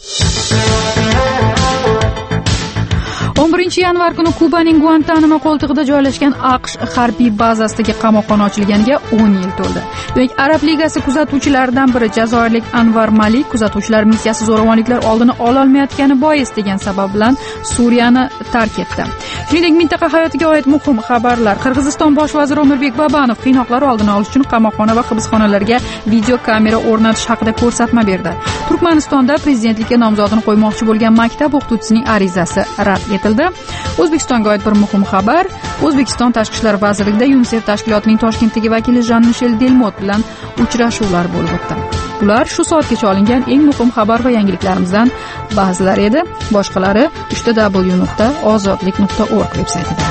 11 yanvar kuni Kubaning Guantanamo qo'ltig'ida joylashgan AQSh harbiy bazasidagi qamoqxona ochilganiga 10 yil to'ldi. Demak, Arab Ligasi kuzatuvchilaridan biri jazoirlik Anvar Malik kuzatuvchilar missiyasi zo'ravonliklar oldini ololmayotgani bois degan sabab bilan Suriyani tark etdi. Shuningdek, mintaqa hayotiga oid muhim xabarlar. Qirg'iziston bosh vaziri O'mirbek Babanov qiynoqlar oldini olish uchun qamoqxona va hibsxonalarga video kamera o'rnatish haqida ko'rsatma berdi. Turkmanistonda prezidentlikka nomzodini qo'ymoqchi bo'lgan maktab o'qituvchisining arizasi rad etildi. O'zbekistonga oid bir muhim xabar. O'zbekiston Tashqi ishlar vazirligida UNICEF tashkilotining Toshkentdagi vakili Jean-Michel Delmot bilan uchrashuvlar bo'lib o'tdi. Ular shu soatgacha olingan eng muhim xabar va yangiliklarimizdan ba'zilari edi. Boshqalari www.ozodlik.org veb-saytida.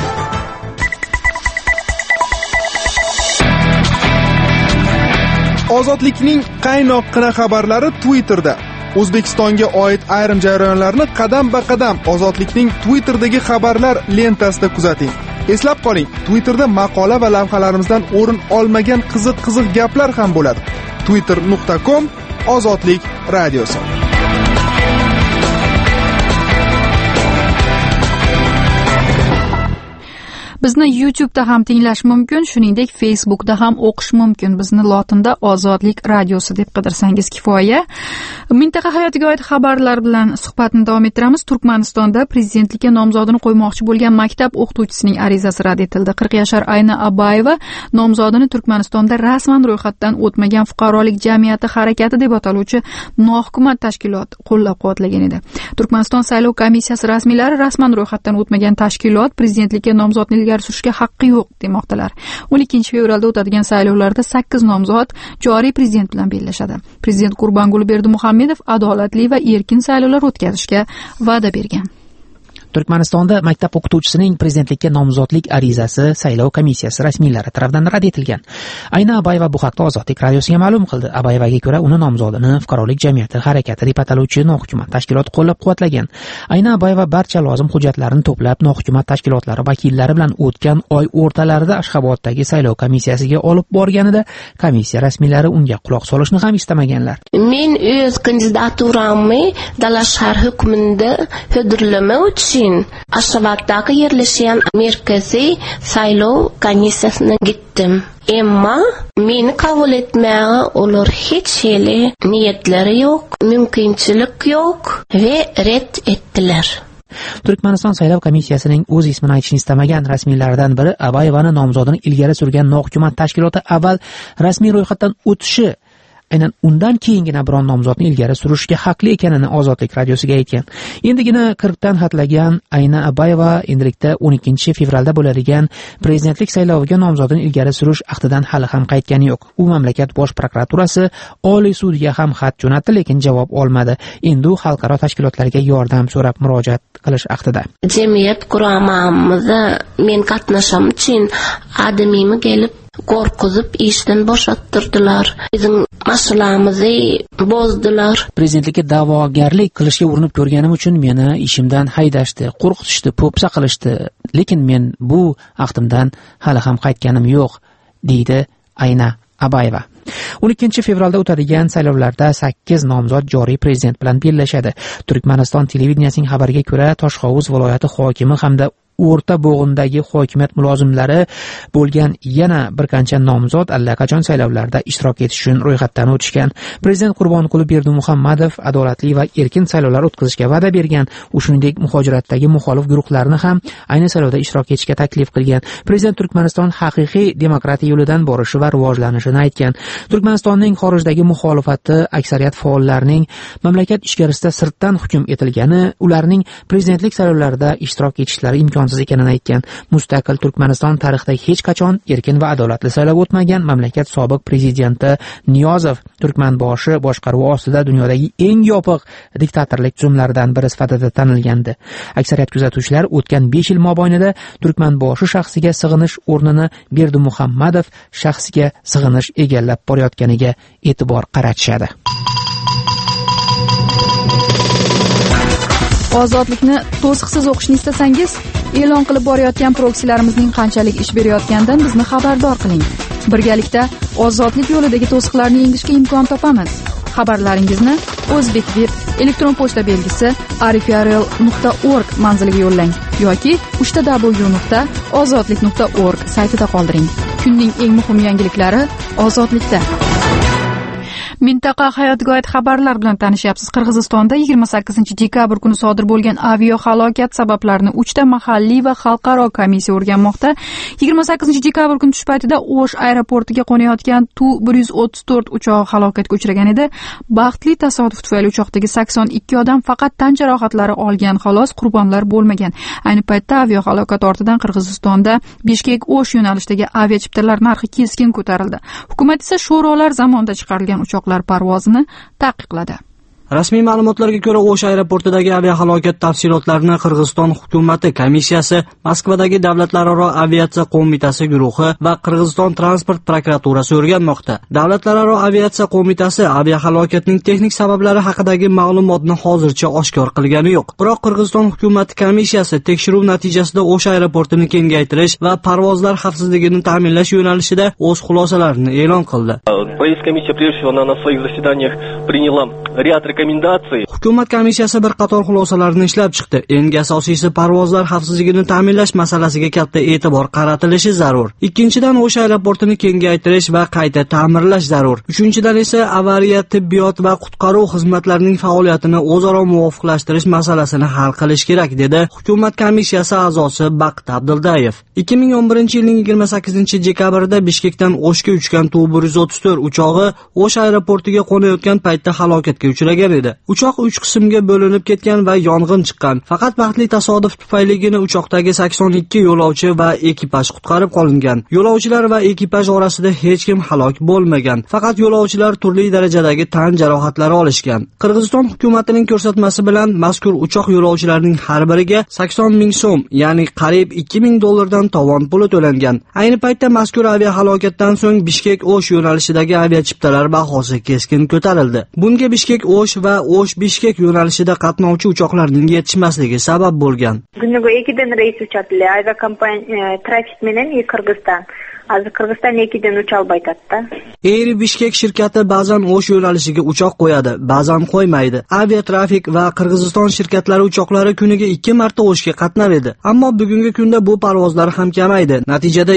Ozodlikning qaynoqqina xabarlari Twitterda. O'zbekistonga oid ayrim jarayonlarni qadam-ba-qadam Ozodlikning Twitterdagi xabarlar lentasida kuzating. Eslab qoling, Twitterda maqola va lavhalarimizdan o'rin olmagan qiziq gaplar ham bo'ladi. twitter.com/ozodlik radiosi. Bizni YouTube'da ham tinglash mumkin, shuningdek Facebook'da ham o'qish mumkin. Bizni lotinda Ozodlik radiosi deb qidirsangiz kifoya. Mintaqa hayotiga oid xabarlar bilan suhbatni davom ettiramiz. Turkmanistonda prezidentlikka nomzodini qo'ymoqchi bo'lgan maktab o'qituvchisining arizasi rad etildi. 40 yashar Ayna Abayeva nomzodini Turkmanistonda rasman ro'yxatdan o'tmagan fuqarolik jamiyati harakati deb ataluvchi nohukumat tashkilot qo'llab-quvvatlagan edi. Turkmaniston saylov komissiyasi rasmiylari rasman ro'yxatdan o'tmagan tashkilot prezidentlikka nomzodni ilgari surishga haqqi yo'q demoqdalar. 12 fevralda o'tadigan saylovlarda 8 nomzod joriy prezident bilan bellashadi. Prezident Gurbanguli Berdimuhamedov adolatli va erkin saylovlar o'tkazishga va'da bergan. Turkmanistonda maktab o'qituvchisining prezidentlikka nomzodlik arizasi saylov komissiyasi rasmiylari tomonidan rad etilgan. Ayna Abayeva bu haqda Ozodlik radiosiga ma'lum qildi. Abayevaga ko'ra, uni nomzodini fuqarolik jamiyati harakati deb ataluvchi nohukumat tashkilot qo'llab-quvvatlagan. Ayna Abayeva barcha lozim hujjatlarni to'plab nohukumat tashkilotlari vakillari bilan o'tgan oy o'rtalarida Ashxoboddagi saylov komissiyasiga olib borganida komissiya rasmiylari unga quloq solishni ham istamaganlar. Men o'z kandidaturamni Davlat shahar hukumida hujjatlama uchun Ashxoboddagi yerlashgan markaziy saylov komissiyasiga gittim. Emma meni qabul etmag'i ular hech hali niyatlari yo'q, mumkinchilik yo'q va rad etdilar. Turkmaniston saylov komissiyasining o'z ismini aytishni istamagan rasmiylaridan biri Abayevani nomzodini ilgari surgan nohukumat tashkiloti avval rasmiy ro'yxatdan o'tishi, aynan undan keyingina biron nomzodni ilgari surishga haqli ekanini Ozodlik radiosiga aytgan. Endigina 40 dan xatlagan Ayna Abayeva endilikda 12 fevralda bo'ladigan prezidentlik sayloviga nomzodini ilgari surish ahdidan hali ham qaytgani yo'q. U mamlakat bosh prokuraturasi Oliy sudiga ham xat jo'natdi, lekin javob olmadi. Endi u xalqaro tashkilotlarga yordam so'rab murojaat qilish ahdida. Jamiyat quramamizda men qatnasham uchun adamimi kelib qo'rqizib ishdan bo'shattirdilar. Bizning mas'ulamizni bozdilar. Prezidentlikka da'vogarlik qilishga urinib ko'rganim uchun meni ishimdan haydashdi, qo'rqitishdi, po'pisa qilishdi. Lekin men bu ahdimdan hali ham qaytganim yo'q, deydi Ayna Abayeva. 12 fevralda o'tadigan saylovlarda 8 nomzod joriy prezident bilan bellashadi. Turkmaniston televideniyasining xabariga ko'ra, Toshxovuz viloyati hokimi hamda o'rta bo'g'indagi hokimiyat mulozimlari bo'lgan yana bir qancha nomzod allaqachon saylovlarda ishtirok etish uchun ro'yxatdan o'tishgan. Prezident Qurbonquli Berdimuhamedov adolatli va erkin saylovlar o'tkazishga va'da bergan. U shuningdek muhojiratdagi muxolif guruhlarni ham ayni saylovda ishtirok etishga taklif qilgan. Prezident Turkmaniston haqiqiy demokratiya yo'lidan borishi va rivojlanishini aytgan. Turkmanistonning xorijdagi muxolifati aksariyat faollarning mamlakat ichkarisida sirtdan hukm etilgani, ularning prezidentlik saylovlarida ishtirok etishlari imkonsiz ishonchsiz ekanini aytgan. Mustaqil Turkmaniston tarixda hech qachon erkin va adolatli saylov o'tmagan. Mamlakat sobiq prezidenti Niyozov Turkmanboshi boshqaruvi ostida dunyodagi eng yopiq diktatorlik tuzumlaridan biri sifatida tanilgandi. Aksariyat kuzatuvchilar o'tgan 5 yil mobaynida Turkmanboshi shaxsiga sig'inish o'rnini Berdimuhammadov shaxsiga sig'inish egallab borayotganiga e'tibor qaratishadi. Ozodlikni to'siqsiz o'qishni istasangiz, e'lon qilib borayotgan proksilarimizning qanchalik ish berayotganidan bizni xabardor qiling. Birgalikda ozodlik yo'lidagi to'siqlarni yengishga imkon topamiz. Xabarlaringizni O'zbekveb elektron pochta belgisi arifiarel.org manziliga yo'llang yoki www.ozodlik.org saytida qoldiring. Kunning eng muhim yangiliklari ozodlikda. Mintaqa hayotga oid xabarlar bilan tanishyapsiz. Qirg'izistonda 28 dekabr kuni sodir bo'lgan aviahalokat sabablarini 3 ta mahalliy va xalqaro komissiya o'rganmoqda. 28 dekabr kuni tush paytida O'sh aeroportiga qo'nayotgan Tu-134 uchog'i halokatga uchragan edi. Baxtli tasodif tufayli uchoqdagi 82 odam faqat tan jarohatlari olgan, xolos qurbonlar bo'lmagan. Ayni paytda aviahalokat ortidan Qirg'izistonda Bishkek-O'sh yo'nalishidagi aviachiptalar narxi keskin ko'tarildi. Hukumat esa sho'rolar zamonida chiqarilgan uchoqlar parvozini taqiqladi. Rasmiy ma'lumotlarga ko'ra, O'sh aeroportidagi aviahalokat tafsilotlarini Qirg'iziston hukumati komissiyasi, Moskvadagi davlatlararo aviatsiya qo'mitasi guruhi va Qirg'iziston transport prokuraturasi o'rganmoqda. Davlatlararo aviatsiya qo'mitasi aviahalokatning texnik sabablari haqidagi ma'lumotni hozircha oshkor qilgani yo'q. Biroq Qirg'iziston hukumati komissiyasi tekshiruv natijasida O'sh aeroportini kengaytirish va parvozlar xavfsizligini ta'minlash yo'nalishida o'z xulosalarini e'lon qildi. Hukumat komissiyasi bir qator xulosalarni ishlab chiqdi. Eng asosiysi parvozlar xavfsizligini ta'minlash masalasiga katta e'tibor qaratilishi zarur. Ikkinchidan, O'sh aeroportini kengaytirish va qayta ta'mirlash zarur. Uchinchidan esa avariya, tibbiyot va qutqaruv xizmatlarining faoliyatini o'zaro muvofiqlashtirish masalasini hal qilish kerak, dedi hukumat komissiyasi a'zosi Baqt Abduldayev. 2011-yilning 28 dekabrida Bishkekdan O'shga uchgan Tu-134 uchog'i O'sh aeroportiga qo'nayotgan paytda halokatga uchragan edi. Uchoq 3 qismga bo'linib ketgan va yong'in chiqqan. Faqat baxtli tasodif tufayligina uchoqdagi 82 yo'lovchi va ekipaj qutqarib qolingan. Yo'lovchilar va ekipaj orasida hech kim halok bo'lmagan. Faqat yo'lovchilar turli darajadagi tan jarohatlari olishgan. Qirg'iziston hukumatining ko'rsatmasi bilan mazkur uchoq yo'lovchilarining har biriga 80 ming so'm, ya'ni qariyb $2000 dan tovon puli to'langan. Ayni paytda mazkur aviahalokatdan so'ng Bishkek-O'sh yo'nalishidagi aviachiptalar bahosi keskin ko'tarildi. Bunga Bishkek-O'sh va O'sh-Bishkek yo'nalishida qatnovchi uchoqlarning yetishmasligi sabab bo'lgan. Kuniga 2 dan reys uchadi. Aviakompaniya trafik bilan Qirg'iziston. Hozir Qirg'iziston 2 dan ucha olmaydi-da. Air Bishkek shirkati ba'zan O'sh yo'nalishiga uchoq qo'yadi, ba'zan qo'ymaydi. Aviatrafik va Qirg'iziston shirkatlari uchoqlari kuniga 2 marta O'shga qatnar edi. Ammo bugungi kunda bu parvozlar ham kamaydi. Natijada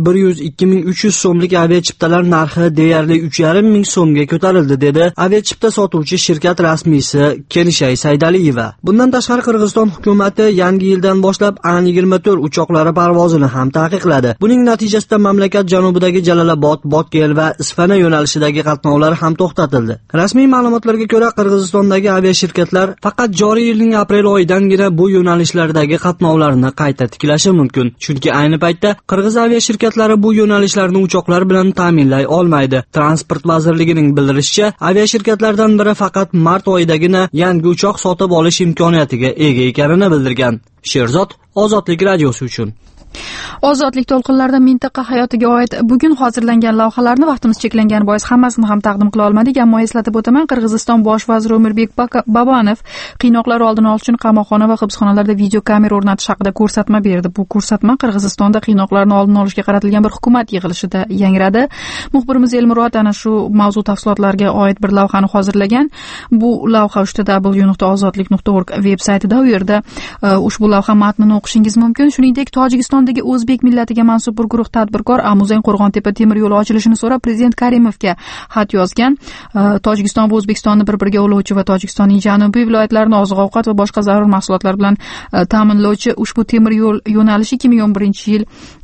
2100-2300 so'mlik aviachiptalar narxi deyarli 3,5 ming so'mga ko'tarildi, dedi aviachipta sotuvchi shirkat rasmiysi Kenishay Saydaliyeva. Bundan tashqari Qirg'iziston hukumati yangi yildan boshlab An-24 uchoqlari parvozini ham taqiqladi. Buning natijasida mamlakat janubidagi Jalolobod, Botken va Isfana yo'nalishidagi qatnovlar ham to'xtatildi. Rasmiy ma'lumotlarga ko'ra, Qirg'izistondagi aviashirkatlar faqat joriy yilning aprel oyidangina bu yo'nalishlardagi qatnovlarni qayta tiklashi mumkin. Chunki ayni paytda Qirg'iz aviashirkatlari bu yo'nalishlarni uchoqlar bilan ta'minlay olmaydi. Transport vazirligining bildirishicha, aviashirkatlardan biri faqat mart oyidagina yangi uchoq sotib olish imkoniyatiga ega ekanini bildirgan. Sherzod, Ozodlik radiosi uchun. Ozodlik to'lqinlarida mintaqa hayotiga oid bugun hozirlangan lavhalarni vaqtimiz cheklangani bois hammasini ham taqdim qila olmadik, ammo eslatib o'taman, Qirg'iziston bosh vaziri O'mirbek Babanov qiynoqlar oldini olish uchun qamoqxona va hibsxonalarda video kamera o'rnatish haqida ko'rsatma berdi. Bu ko'rsatma Qirg'izistonda qiynoqlarni oldini olishga qaratilgan bir hukumat yig'ilishida yangradi. Muxbirimiz Elmurod ana shu mavzu tafsilotlariga oid bir lavhani hozirlagan. Bu lavha www.ozodlik.org veb saytida, u yerda ushbu lavha matnini o'qishingiz mumkin. Shuningdek, Tojikistondagi o'zbek millatiga mansub bir guruh tadbirkor Amuzang Qo'rg'ontepa temir yo'li ochilishini so'rab Prezident Karimovga xat yozgan. Tojikiston va O'zbekistonni bir-biriga ulovchi va Tojikistonning janubiy viloyatlarini oziq-ovqat va boshqa zarur mahsulotlar bilan ta'minlovchi ushbu temir yo'l yo'nalishi 2011-yil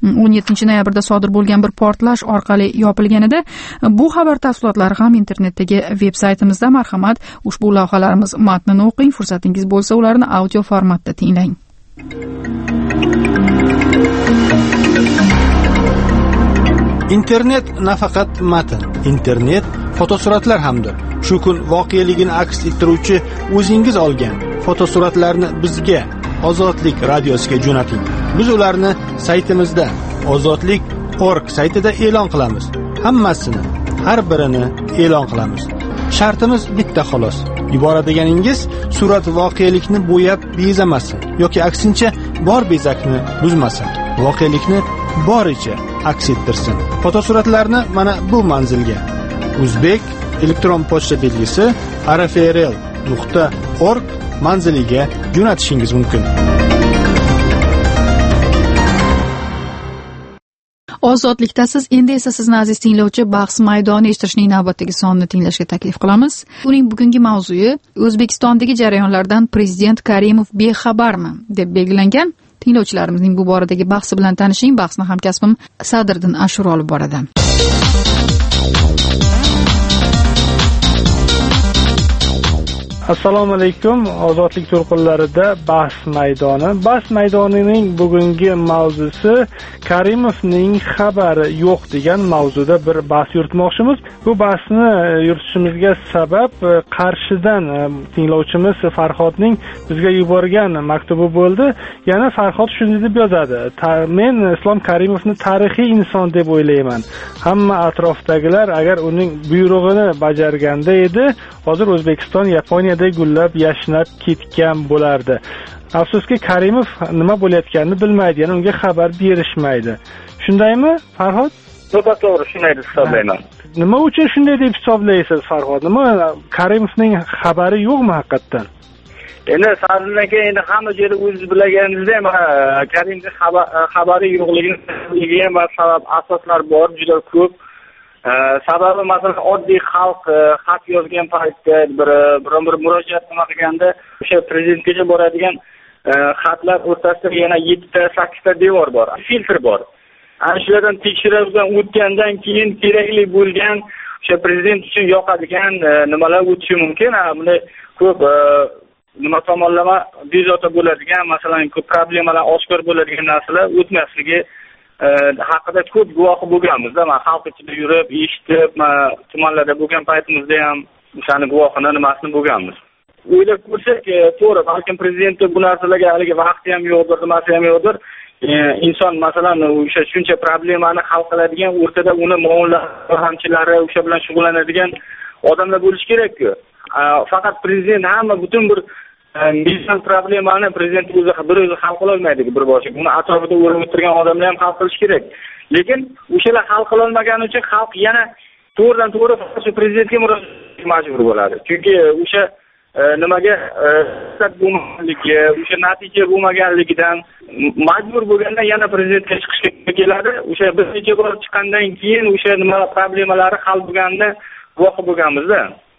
17 noyabrda sodir bo'lgan bir portlash orqali yopilgan edi. Bu xabar tafsilotlari ham internetdagi veb saytimizda. Marhamat, ushbu lavhalarimiz matnini o'qing, fursatingiz bo'lsa ularni audio formatda tinglang. Internet nafaqat matn, internet fotosuratlar hamdir. Shu kun voqeligini aks ettiruvchi o'zingiz olgan fotosuratlarni bizga Ozodlik radiosiga jo'nating. Biz ularni saytimizda ozodlik.org saytida e'lon qilamiz. Hammasini, har birini e'lon qilamiz. Shartimiz bitta xolos. Yuboradiganingiz surat voqelikni bo'yab bezamasin yoki aksincha bor bezakni buzmasin. Voqelikni boricha aks ettirsin. Fotosuratlarni mana bu manzilga Uzbek elektron pochta belgisi rfrl.org manziliga jo'natishingiz mumkin. Ozodlikdasiz. Endi esa sizni aziz tinglovchi bahs maydoni eshitishning navbatdagi sonini tinglashga taklif qilamiz. Uning bugungi mavzui O'zbekistondagi jarayonlardan prezident Karimov bexabarmi deb belgilangan. Tinglovchilarimizning bu boradagi bahsi bilan tanishing. Bahsni hamkasbim Sadriddin Ashur olib boradi. Assalomu alaykum. Ozodlik to'lqinlarida bahs maydoni. Bahs maydonining bugungi mavzusi Karimovning xabari yo'q degan mavzuda bir bahs yuritmoqchimiz. Bu bahsni yuritishimizga sabab Qarshidan tinglovchimiz Farhodning bizga yuborgan maktubi bo'ldi. Yana Farhod shunday deb yozadi: "Men Islom Karimovni tarixiy inson deb o'ylayman. Hamma atrofdagilar agar uning buyrug'ini bajarganda edi, hozir O'zbekiston Yaponiya gullab yashnab ketgan bo'lardi. Afsuski Karimov nima bo'layotganini bilmaydi, yana unga xabar berishmaydi." Shundaymi, Farhod? To'g'ri, shunday deb hisoblayman. Nima uchun shunday deb hisoblaysiz, Farhod? Nima Karimovning xabari yo'qmi haqiqatdan? Endi Sadriddin aka, endi hamma joyda o'zingiz bilaganingizdek, Karimovning xabari yo'qligiga ham sabab asoslar bor, juda ko'p. Sababi masalan oddiy xalq xat yozgan paytda bir murojaat qilganda o'sha prezidentga boradigan xatlar o'rtasida yana 7-8 ta devor bor, filtr bor. Ana shulardan tekshiruvdan o'tgandan keyin kerakli bo'lgan o'sha prezident uchun yoqadigan nimalar o'tishi mumkin. Bunda ko'p nima tomonlama bezovta bo'ladigan, masalan ko'p problemalar oshkor bo'ladigan narsalar o'tmasligi haqida ko'p guvohi bo'lganmiz-da. Men xalq ichida yurib, eshitib, tumanlarda bo'lgan paytimizda ham o'shani guvohini nimasini bo'lganmiz. O'ylab ko'rsak, to'g'ri, balkim prezident bu narsalarga haligi vaqti ham yo'qdir, nimasi ham yo'qdir. Inson masalan o'sha shuncha problemani hal qiladigan, o'rtada uni muomalahamchilari, o'sha bilan shug'ullanadigan odamlar bo'lishi kerak-ku. Faqat prezident hamma butun bir million problemani prezident o'zi hal qila olmaydi bir boshiga. Uni atrofida o'rib o'tirgan odamlar ham hal qilish kerak. Lekin o'shalar hal qila olmagani uchun xalq yana to'g'ridan to'g'ri shu prezidentga murojaat qilishga majbur bo'ladi. Chunki o'sha nimaga bo'lmaganligi, o'sha natija bo'lmaganligidan majbur bo'lganda yana prezidentga chiqishga keladi. O'sha bir necha bor chiqqandan keyin o'sha nima problemalari hal bo'lganini guvohi bo'lganmiz-da.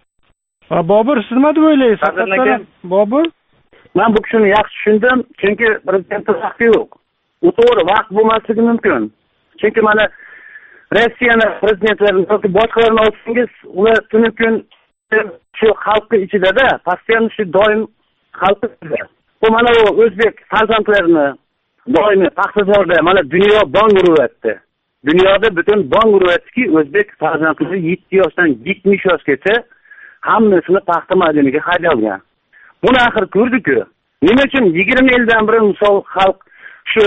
Bobur, siz nima deb o'ylaysiz? Bobur? Men bu kishini yaxshi tushundim, chunki prezidentning vaqti yo'q. U to'g'ri, vaqt bo'lmasligi mumkin. Chunki mana Rossiyani prezidentlarini yoki boshqalarni olsangiz, ular tuni kun shu xalqi ichida-da, postoyanno shu doim xalqi ichida. Bu mana u o'zbek farzandlarini doimiy paxtazorda mana dunyo bong uryapti. Dunyoda butun bong uryaptiki, o'zbek farzandlari 7 yoshdan 70 yoshgacha hammasini paxta maydoniga haydalgan. Buni axir ko'rdik-ku. Nima uchun 20 yildan beri misol xalq shu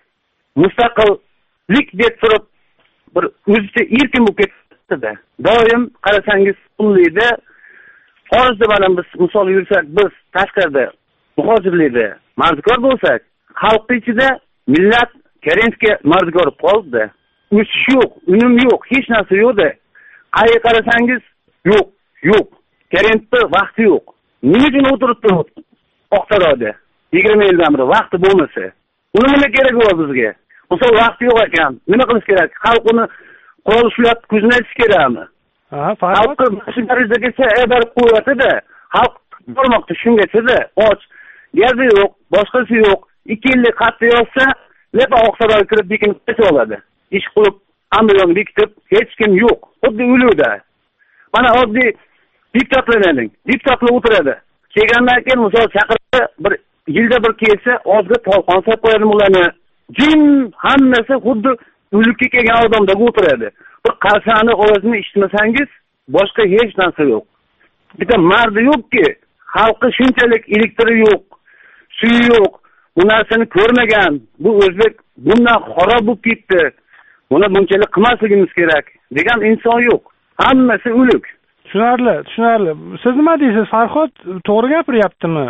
mustaqillik deb turib bir o'zicha erkin bo'lib ketdi-da. Doim qarasangiz pullikda xorijda bilan biz misol yursak, biz tashqarida muhojirlikda mardikor bo'lsak, xalq ichida millat Karimovga mardikor qoldi. O'sish yo'q, unum yo'q, hech narsa yo'q-da. Qayerga qarasangiz yo'q. Karimov vaqti yo'q. Nima uchun o'tiribdi Oqsaroyda? 20 yildan beri vaqti bo'lmasa, uni nima keragi bor bizga? Misol vaqti yo'q ekan, nima qilish kerak? Xalq uni qurol ushlab ko'zini achish kerakmi? Xalq shu darajagacha berib qo'yadi-da. Xalq bormoqda shungacha-da, och, yerda yo'q, boshqasi yo'q. 2 yillik xatni yozsa, lepa Oqsaroyga kirib bekinib ketib oladi. Ish qilib, hamma bekitib, hech kim yo'q. Xuddi o'luvda. Mana oddiy diktatlar o'tiradi. Kelgandan keyin misol chaqirsa bir yilda bir kelsa ozga tolqon solib qo'yadi ularni. Jim hammasi xuddi o'likka kelgan odamdek o'tiradi. Bir qarsani ovozini eshitmasangiz boshqa hech narsa yo'q. Bitta mardi yo'qki, xalqi shunchalik elektri yo'q, suvi yo'q, bu narsani ko'rmagan. Bu o'zbek bundan xarob bo'lib ketdi. Buni bunchalik qilmasligimiz kerak degan inson yo'q. Hammasi o'lik. Tushunarli. Siz nima deysiz, Farhod to'g'ri gapiryaptimi?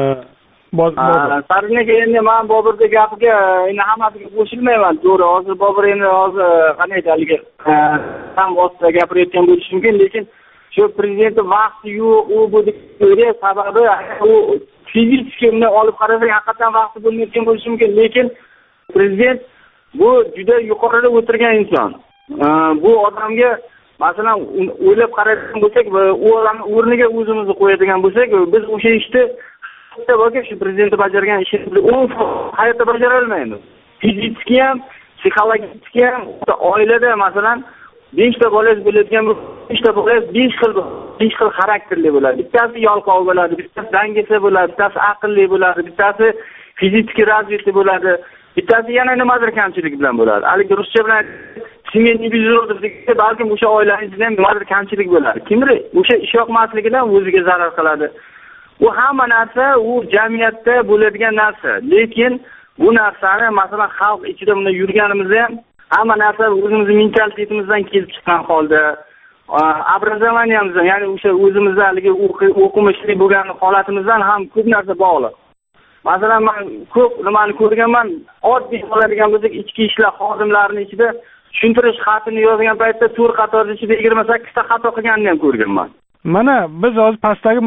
Sarinaga endi men Boburga gapiga endi hammasiga qo'shilmayman. To'g'ri, hozir Bobur endi qanday aytalik, ham ostida gapirayotgan bo'lishi mumkin, lekin shu prezidentning vaqti yo'q, u bu deb sababi u fizikni olib qarasak haqiqatan vaqti bo'lmayotgan bo'lishi mumkin, lekin prezident bu juda yuqorida o'tirgan inson. Bu odamga masalan o'ylab qaraydigan bo'lsak, u odamning o'rniga o'zimizni qo'yadigan bo'lsak, biz o'sha ishni shu prezident bajargan ishni u hayotda bajara olmaymiz. Fiziki ham, psixologik ham, oilada masalan 5 ta bolangiz bo'ladigan 5 ta bolangiz 5 xil xarakterli bo'ladi. Bittasi yalqov bo'ladi, bittasi dangasa bo'ladi, bittasi aqlli bo'ladi, bittasi fiziki razvitli bo'ladi, bittasi yana nimadir kamchilik bilan bo'ladi. Haligi ruscha bilan semenniy bizordir deganda balkim o'sha oilangizda ham nimadir kamchilik bo'ladi. Kimdir o'sha ish yoqmasligidan o'ziga zarar qiladi. U hamma narsa u jamiyatda bo'ladigan narsa. Lekin bu narsani masalan xalq ichida buni yurganimizda ham hamma narsa o'zimizning mentalitetimizdan kelib chiqqan holda, obrazovaniyamizdan, ya'ni o'sha o'zimizda haligi o'qimishli bo'lgan holatimizdan ham ko'p narsa bog'liq. Masalan, men ko'p nimani ko'rganman, oddiy bo'ladigan bo'lsak, ichki ishlar xodimlarining ichida tushuntirish xatini yozgan paytda to'rt qatorning ichida 28 ta xato qilganini ham ko'rganman. Mana biz hozir pastdagi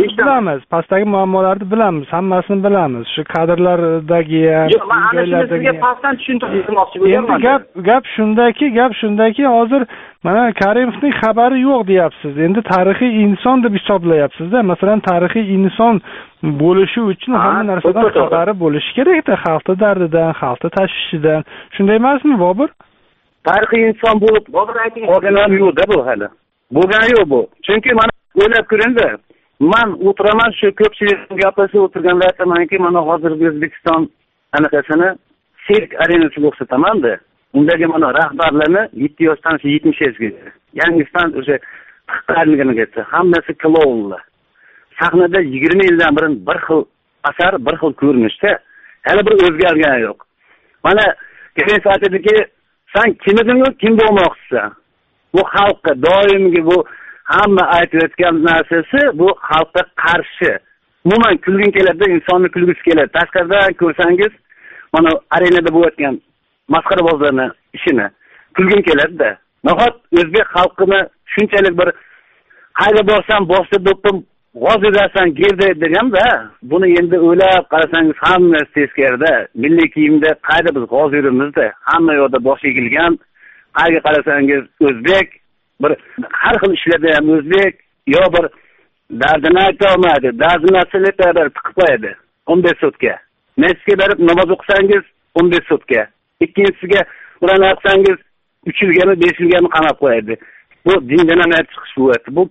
muammolarni bilamiz, hammasini bilamiz. Shu kadrlardagi ham, yo'q, men ana shuni sizga pastdan tushuntirmoqchi bo'lganman. Gap shundaki, hozir mana Karimovning xabari yo'q deyapsiz. Endi tarixiy inson deb hisoblayapsiz-da. Masalan, tarixiy inson bo'lishi uchun hamma narsadan xabari bo'lishi kerak-da, xalqning dardidan, xalqning tashvishidan. Shunday emasmi, Bobur? Tarixiy inson bo'lib, Bobur ayting, organlar yo'q-da bu hali. Bo'lgani yo'q bu. Chunki mana o'ylab ko'ring-da. Men o'tiraman shu ko'pchilik gaplashib o'tirganda aytamanki, mana hozirgi O'zbekiston anaqasini sirk arenasiga o'xshataman-da. Undagi mana rahbarlarni 7 yoshdan 70 yoshgacha. Yangidan o'sha 40 qarnigacha hammasi klounlar. Sahnada 20 yildan beri bir xil asar, bir xil ko'rinishda, hali bir o'zgargani yo'q. Mana keyin aytadiki, sen kim eding, kim bo'lmoqchisan? Bu xalqqa doimgi bu hamma aytayotgan narsasi bu xalqqa qarshi. Umuman kulging keladi, insonni kulgisi keladi. Tashqaridan ko'rsangiz, mana arenada bo'layotgan masxarabozlarning ishini kulging keladi-da. Nahot o'zbek xalqini shunchalik bir qayga borsam boshda do'ppim g'ozidasan gerda degan-da. Buni endi o'ylab qarasangiz hammasi teskarida. Milliy kiyimda qayda biz g'oz yuribmiz-da. Hamma yoqda bosh egilgan. Qayga qarasangiz o'zbek, bir har xil ishlarda ham o'zbek, yo bir dardini ayta olmaydi, dardini siletalar tiqib qo'yadi 15 sotka. Masjidga borib namoz o'qisangiz 15 sotka. Ikkinchisiga Qur'on o'qisangiz 3 yilgami 5 yilgami qamab qo'yadi. Bu dindan ham chiqish bo'lyapti. Bu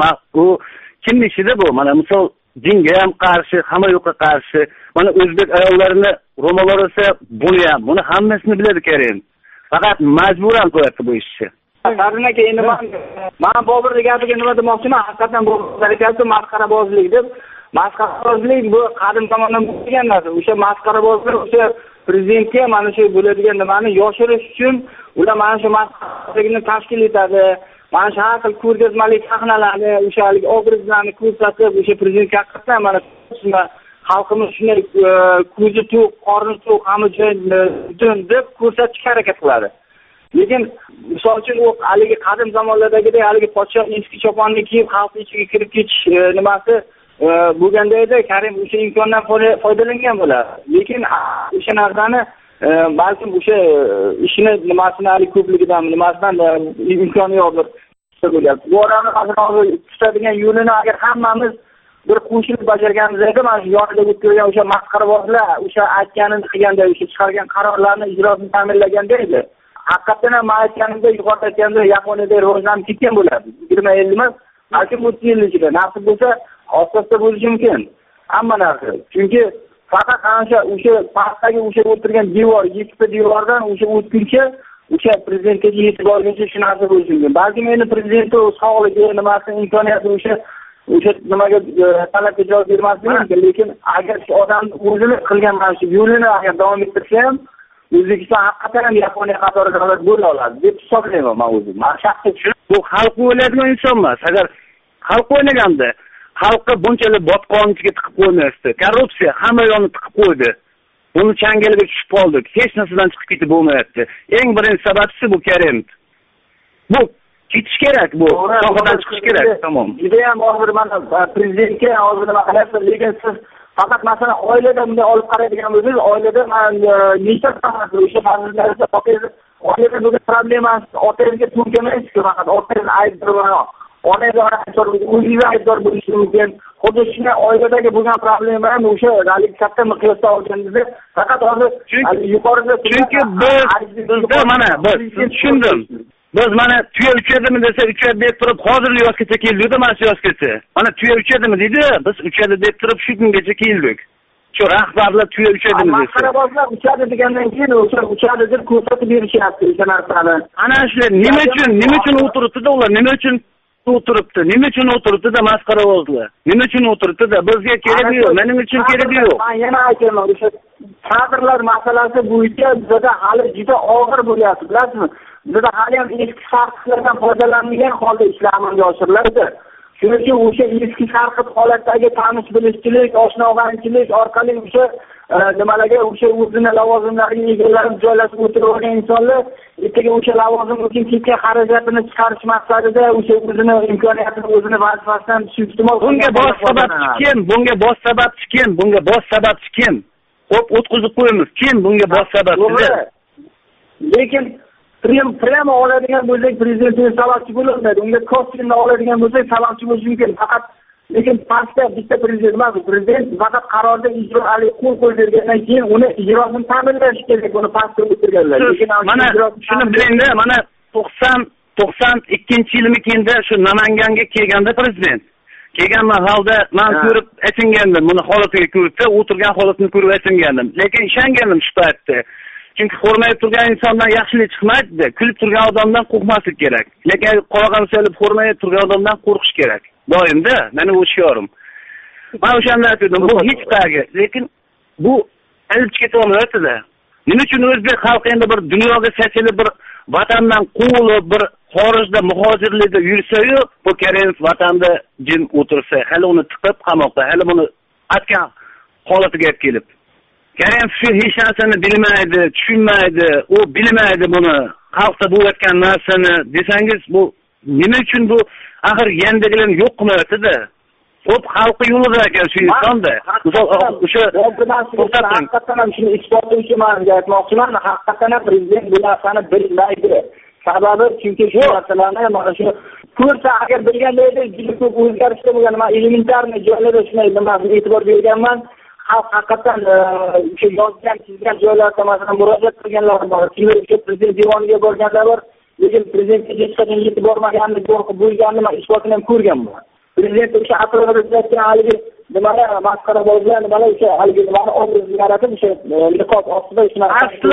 kimning ishida bu? Mana misol dinga ham qarshi, hamma yo'qqa qarshi. Mana o'zbek ayollarini ro'mol olsa, buni hammasini biladi Karim. Faqat majburan qo'yapti bu ishni. Sarinaga endi men Bobur gapiga nima demoqchiman? Haqiqatan bu harakatni masxarabozlik deb, masxarabozlik bu qadim zamondan bo'lgan narsa. O'sha masxarabozlar o'sha prezidentga mana shu bo'ladigan nimani yoshirish uchun ular mana shu masxarabozlikni tashkil etadi. Mana shu har xil ko'rgazmalik sahnalarni, o'shalik obrazlarni ko'rsatib, o'sha prezidentga haqiqatan mana xalqimiz shunday ko'zi to'q, qorni to'q, hamma joy deb ko'rsatishga harakat qiladi. Lekin misol uchun u haligi qadim zamonlardagidek haligi podshoh eski choponni kiyib xalq ichiga kirib ketish nimasi bo'lganda edi, Karim o'sha imkondan foydalangan bo'ladi. Lekin o'sha narsani balkim o'sha ishini nimasini hali ko'pligidan nimasidan imkoni yo'qdir bo'lyapti. Bu odamni hozir tutadigan yo'lini agar hammamiz bir qo'shilib bajarganimizda mana shu yonida o'tgan o'sha masxarabozlar o'sha aytganini qilganda, o'sha chiqargan qarorlarni ijrosini ta'minlaganda edi. Haqiqatan ham men aytganimda, yuqorida aytganimda Yaponiyada rivojlanib ketgan bo'ladi. 20 yil emas, balki 30 yil ichida nasib bo'lsa, asta-asta bo'lishi mumkin. Hamma narsa. Chunki faqat o'sha pastdagi o'sha o'tirgan devor, yettita devordan o'sha o'tguncha, o'sha prezidentga yetib borguncha shu narsa bo'lishi mumkin. Balki meni prezidentning sog'ligi, nimasi, imkoniyati o'sha nimaga talabga javob bermasligi mumkin, lekin agar shu odam o'zini qilgan mana shu yo'lini agar davom ettirsa ham O'zbekiston haqiqatan ham Yaponiya qatori davlat bo'la oladi deb hisoblayman men o'zim. Men shaxsiy bu xalq o'ylaydigan inson emas. Agar xalq o'ynaganda xalqqa bunchalik botqoqning ichiga tiqib qo'ymasdi. Korrupsiya hamma yoqni tiqib qo'ydi. Buni changaliga tushib qoldik. Hech narsadan chiqib ketib bo'lmayapti. Eng birinchi sababchisi bu Karimov. Bu ketish kerak, bu sohadan chiqish kerak. Tamom. Juda ham hozir mana prezidentga hozir nima qilyapsiz, lekin siz faqat masalan oilada bunday olib qaraydigan bo'lsangiz, oilada men nechta farzand o'sha farzandlarga otangiz oilada bo'lgan problemasi otangizga to'lkamaysiz-ku, faqat otangiz aybdor, onangiz o'zingiz aybdor bo'lishi mumkin. Xuddi shunday oiladagi bo'lgan problema ham o'sha katta miqyosda olganingizda faqat hozir yuqorida chunki bizda mana biz tushundim. Biz mana tuya uchadimi desa uchadi deb turib hozirgi yoshgacha keldik-da, mana shu yoshgacha. Mana tuya uchadimi deydi, biz uchadi deb turib shu kungacha keldik. Shu rahbarlar tuya uchadimi desa. Masxarabozlar uchadi degandan keyin o'sha uchadi deb ko'rsatib berishyapti o'sha narsani. Ana shular nima uchun o'tiribdi-da ular? Nima uchun o'tiribdi-da masxarabozlar? Nima uchun o'tiribdi-da? Bizga kerak yo'q, mening uchun kerak yo'q. Men yana aytaman, o'sha kadrlar masalasi bo'yicha bizda hali juda og'ir bo'lyapti, bilasizmi? Bizda hali ham eski sarqitlardan foydalanmagan holda ishlar amalga oshiriladi. Shuning uchun o'sha eski sarqit holatdagi tanish bilishchilik, oshna-og'aynichilik orqali o'sha nimalarga o'sha o'zini lavozimlariga egallanib joylashib o'tirib olgan insonlar ertaga o'sha lavozim uchun ketgan xarajatini chiqarish maqsadida o'sha o'zini imkoniyatini, o'zini vazifasidan suiiste'mol bunga bosh sababchi kim? Xo'p, o'tkazib qo'yamiz. Kim bunga bosh sababchi? Lekin prema oladigan bo'lsak, prezidentning sababchi bo'lmaydi. Unga kostyumni oladigan bo'lsak, sababchi bo'lishi mumkin. Faqat lekin pastda bitta prezident emas, prezident faqat qarorda ijro qo'l qo'ydirgandan keyin uni ijrosini ta'minlash kerak, uni pastda o'tirganlar. Lekin mana shuni bilingda, mana 92-yilmikenda shu Namanganga kelganda prezident kelgan mahalda men ko'rib achingandim, buni holatiga ko'rib, o'tirgan holatini ko'rib achingandim. Lekin ishongandim shu paytda. Chunki xurmayib turgan insondan yaxshilik chiqmaydi, kulib turgan odamdan qo'rqmaslik kerak. Lekin qolgan solib xurmayib turgan odamdan qo'rqish kerak. Doimda meni o'shiyorim. Men o'shanda aytdim, bu hech qayerga, lekin bu ilib ketolmayapti-da. Nima uchun o'zbek xalqi endi bir dunyoga sachilib, bir vatandan quvilib, bir xorijda muhojirlikda yursa-yu, bu Karimov vatanda jim o'tirsa, hali uni tiqib qamoqda, hali buni atgan holatiga kelib. Karimov shu hech narsani bilmaydi, tushunmaydi, u bilmaydi buni, xalqda bo'layotgan narsani desangiz, bu nima uchun bu axir yandagilarni yo'q qilmayapti-da. Xo'p, xalqi yo'lida ekan shu insonda. Misol o'sha haqiqatan ham shuni isbotlovchi men aytmoqchiman, haqiqatan ham prezident bu narsani bilmaydi. Sababi chunki shu narsalarni mana shu ko'rsa agar bilganda edi, juda ko'p o'zgarishlar bo'lgan, men elementarniy joylarda shunday nimaga e'tibor berganman. Xalq haqiqatan o'sha yozgan, chizgan joylarda masalan murojaat qilganlar bor. Kimlar prezident devoniga borganlar bor, lekin prezidentga hech qachon yetib bormaganini qo'rqib bo'lganini men isbotini ham ko'rganman. Prezident o'sha atrofida o'tgan haligi nimalar masxarabozlar, nimalar o'sha haligi nimani obrazini yaratib o'sha niqob ostida shuni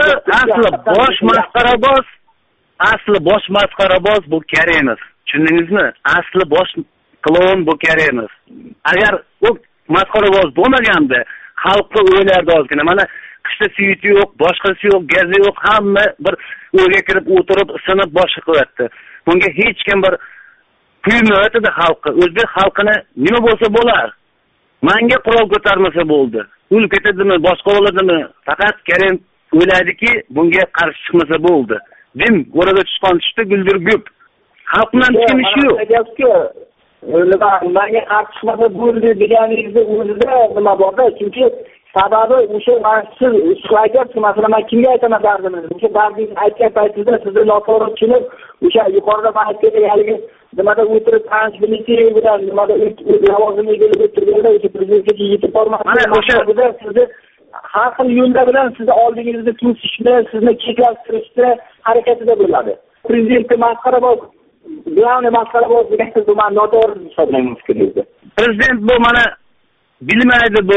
asli bosh masxaraboz bu Karimov. Tushundingizmi? Asli bosh klon bu Karimov. Agar u masxaraboz bo'lmaganda xalqqa o'ylardi ozgina. Mana qishda suyuti yo'q, boshqasi yo'q, gazi yo'q, hamma bir o'yga kirib o'tirib, sinib boshqa qilyapti. Bunga hech kim bir kuymayapti xalqqa. O'zbek xalqini nima bo'lsa bo'lar. Menga qurol ko'tarmasa bo'ldi. O'lib ketadimi, boshqa bo'ladimi? Faqat Karim o'ylaydiki, bunga qarshi chiqmasa bo'ldi. Dim o'raga tushgan tushdi, guldir gup. Xalq bilan hech ishi yo'q. Menga qarshi chiqmasa bo'ldi deganingizni o'zida nima borda? Chunki sababi o'sha siz aytyapsiz, masalan, men kimga aytaman dardimni? O'sha dardingizni aytgan paytingizda sizni noto'g'ri tushunib, o'sha yuqorida men aytgan haligi nimada o'tirib tanish bilishlik bilan nimada lavozimga egallab o'tirganda o'sha prezidentga yetib bormoqchi. Mana o'sha sizni har xil yo'llar bilan sizni oldingizda to'sishni, sizni chetlashtirishni harakatida bo'ladi. Prezidentga masxaraboz, bularni masxaraboz degan so'z men noto'g'ri hisoblayman fikrimda. Prezident bu mana bilmaydi biz.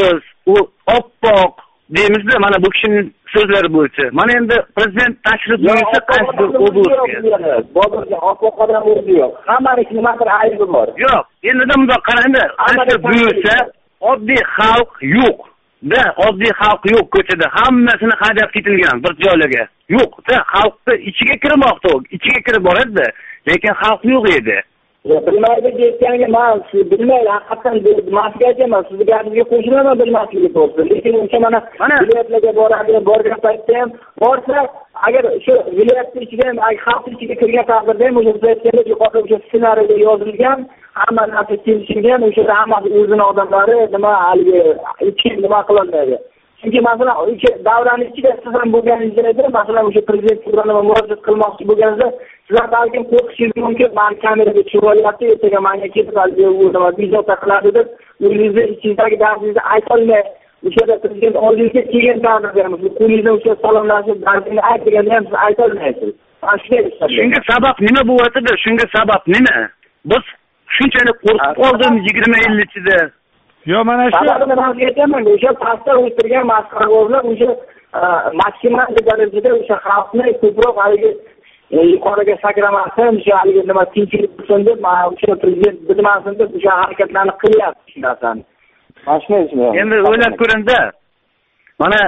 u oppoq deymizda, mana bu kishining so'zlari bo'yicha. Mana endi prezident tashrif buyursa qaysi oblastga? Boburga oppoq odam o'zi yo'q. Hammaning nimadir aybi bor. Yo'q, endi bundoq qarangda, tashrif buyursa oddiy xalq yo'q. Da oddiy xalq yo'q ko'chada, hammasini haydab ketilgan bir joylarga. Yo'q-da, xalqni ichiga kirmoqda, ichiga kirib boradi, lekin xalq yo'q edi. Bilmaydi deyotganiga men bilmayman, haqiqatan masga aytaman, sizga gapingizga qo'shilaman bilmasligim to'g'ri. Lekin o'sha mana viloyatlarga boradi, borgan paytda ham borsa, agar shu viloyatning ichiga ham xalq ichiga kirgan taqdirda ham o'sha aytganda yuqorida o'sha ssenariyda yozilgan, hamma narsa kelishilgan, o'sha hammasi o'zini odamlari nima haligi ichki nima qilolmaydi. Chunki masalan, o'sha davraning ichida siz ham bo'lganingizda, masalan o'sha prezident programma murojaat qilmoqchi bo'lganingizda, sizlar balkim qo'rqishingiz mumkin, men kameraga tushib olyapti, ertaga menga ketib haligi nima bezovta qiladi deb, o'zingizni ichingizdagi dardingizni aytolmay, o'sha prezident oldingizga kelgan taqdirda ham qo'lingizdan o'sha salomlashib, dardingizni ayt deganda ham siz aytolmaysiz. Shunga sabab nima bo'lyapti? Shunga sabab nima? Biz shunchalik qo'rqib qoldim 20 yil ichida. Yo, mana shu sababini men aytaman, o'sha pastda o'tirgan masxarabozlar o'sha maksimal darajada o'sha xalqni ko'proq haligi yuqoriga sakramasin, o'sha haligi nima tinchlik bo'lsin deb, o'sha prezident bilmasin deb o'sha harakatlarni qilyapti shu narsani. Mana shuni aytishim. Endi o'ylab ko'ring-da. Mana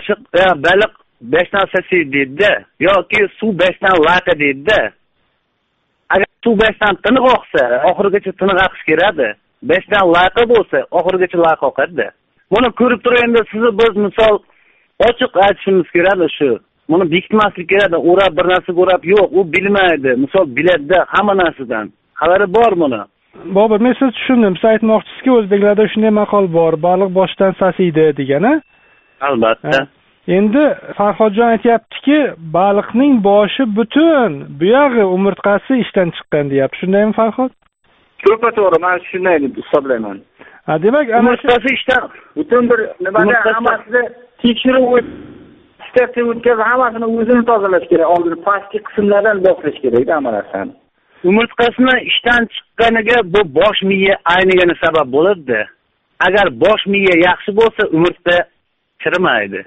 baliq 5 dan sasiy deydi, yoki suv 5 dan laqa deydi. Agar suv 5 dan tiniq oqsa, oxirigacha tiniq oqish kerakdi. 5 dan laqa bo'lsa, oxirigacha laqa oqadi. Buni ko'rib turganda sizni biz misol ochiq aytishimiz kerak shu. Buni bekitmaslik kerak, o'rab bir narsaga o'rab yo'q, u bilmaydi. Misol biladi hamma narsadan. Xabari bor buni. Bobur, men siz tushundim. Siz aytmoqchisizki, o'zbeklarda shunday maqol bor, baliq boshdan sasiydi degani. Albatta. Endi Farhodjon aytayaptiki, baliqning boshi butun, buyog'i umurtqasi ishdan chiqqan deyapti. Shundaymi Farhod? To'g'ri, men shunday deb hisoblayman. Demak, umurtqasi ishdan butun bir nimada hammasini tekshiruv o'tkazib, hammasini o'zini tozalash kerak. Oldin pastki qismlardan boshlash kerak hamma narsani. Umurtqasini ishdan chiqqaniga bu bosh miya aynigani sabab bo'ladi. Agar bosh miya yaxshi bo'lsa, umurtqa chirimaydi.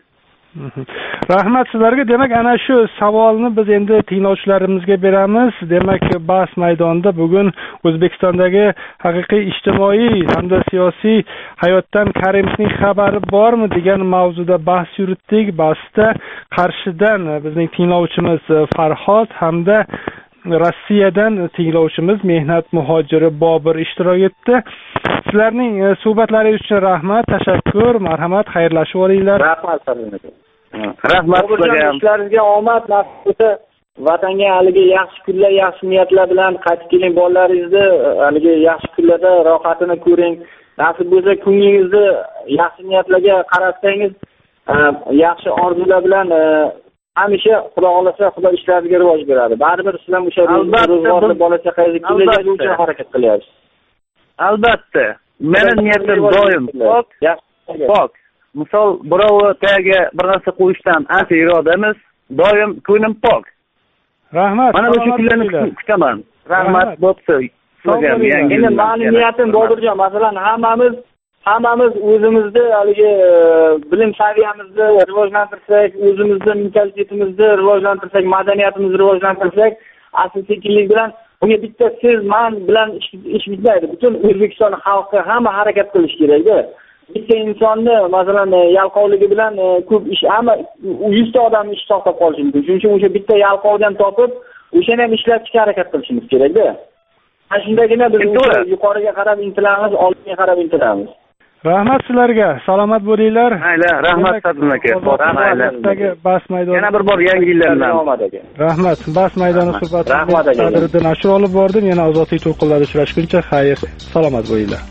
Rahmat sizlarga. Demak, ana shu savolni biz endi tinglovchilarimizga beramiz. Demak, bahs maydonida bugun O'zbekistondagi haqiqiy ijtimoiy hamda siyosiy hayotdan Karimovning xabari bormi degan mavzuda bahs yuritdik. Bahsda Qarshidan bizning tinglovchimiz Farhod hamda Rossiyadan tinglovchimiz mehnat muhojiri Bobur ishtirok etdi. Sizlarning suhbatlaringiz uchun rahmat, tashakkur, marhamat, xayrlashib olinglar. Rahmat. Rahmat sizlarga. Ishlaringizga omad, nasib vatanga haligi yaxshi kunlar, yaxshi niyatlar bilan qaytib keling, bolalaringizni haligi yaxshi kunlarda rohatini ko'ring. Nasib bo'lsa kuningizni yaxshi niyatlarga qaratsangiz, yaxshi orzular bilan hamisha Xudo xolasa Xudo ishlaringizga rivoj beradi. Baribir sizlar o'sha ro'zg'orli bola chaqangizni kelajagi uchun harakat qilyapsiz. Albatta. Meni niyatim doim pok. Misol birovi tagiga bir narsa qo'yishdan ancha irodamiz, doim ko'nglim pok. Rahmat. Mana o'sha kunlarni kutaman. Rahmat bo'pti. Endi mening niyatim Boburjon, masalan, hammamiz o'zimizni haligi bilim saviyamizni rivojlantirsak, o'zimizni mentalitetimizni rivojlantirsak, madaniyatimizni rivojlantirsak, asta-sekinlik bilan bunga bitta siz men bilan ish bitmaydi. Butun O'zbekiston xalqi hamma harakat qilish kerak-da. Bitta insonni masalan yalqovligi bilan ko'p ish, hamma 100 ta odamni ish to'xtab qolishi mumkin. Shuning uchun o'sha bitta yalqovdan topib, o'shani ham ishlab chiqishga harakat qilishimiz kerak-da. Ana shundagina biz yuqoriga qarab intilamiz, oldinga qarab intilamiz. Rahmat sizlarga. Salomat bo'linglar. Mayli, rahmat Sadullo aka. Bas maydoni. Yana bir bor yangi yillar bilan. Rahmat. Bas maydoni suhbatida Sadriddin Ashur olib bordim. Yana ozodlik to'lqinlarida uchrashguncha xayr. Salomat bo'linglar.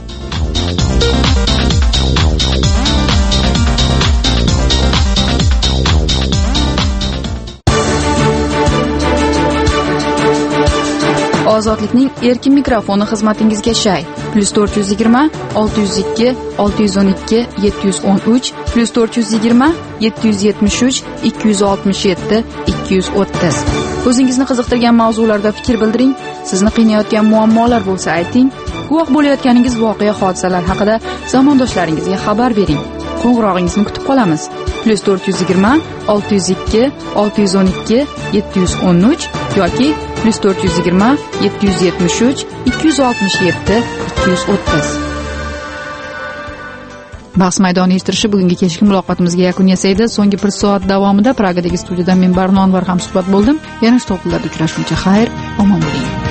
Ozodlikning erkin mikrofoni xizmatingizga shay. +420 602 612 713 +420 773 267 230. O'zingizni qiziqtirgan mavzularda fikr bildiring. Sizni qiynayotgan muammolar bo'lsa ayting. guvoh bo'layotganingiz voqea hodisalar haqida zamondoshlaringizga xabar bering. Qo'ng'irog'ingizni kutib qolamiz. +420 602 612 713 yoki +420 773 267 230. Bahs maydoni eshittirishi bugungi kechki muloqotimizga yakun yasaydi. So'nggi 1 soat davomida Pragadagi studiyadan men Barno Anvar ham suhbat bo'ldim. Yana shu to'g'rilarda uchrashguncha xayr, omon bo'ling.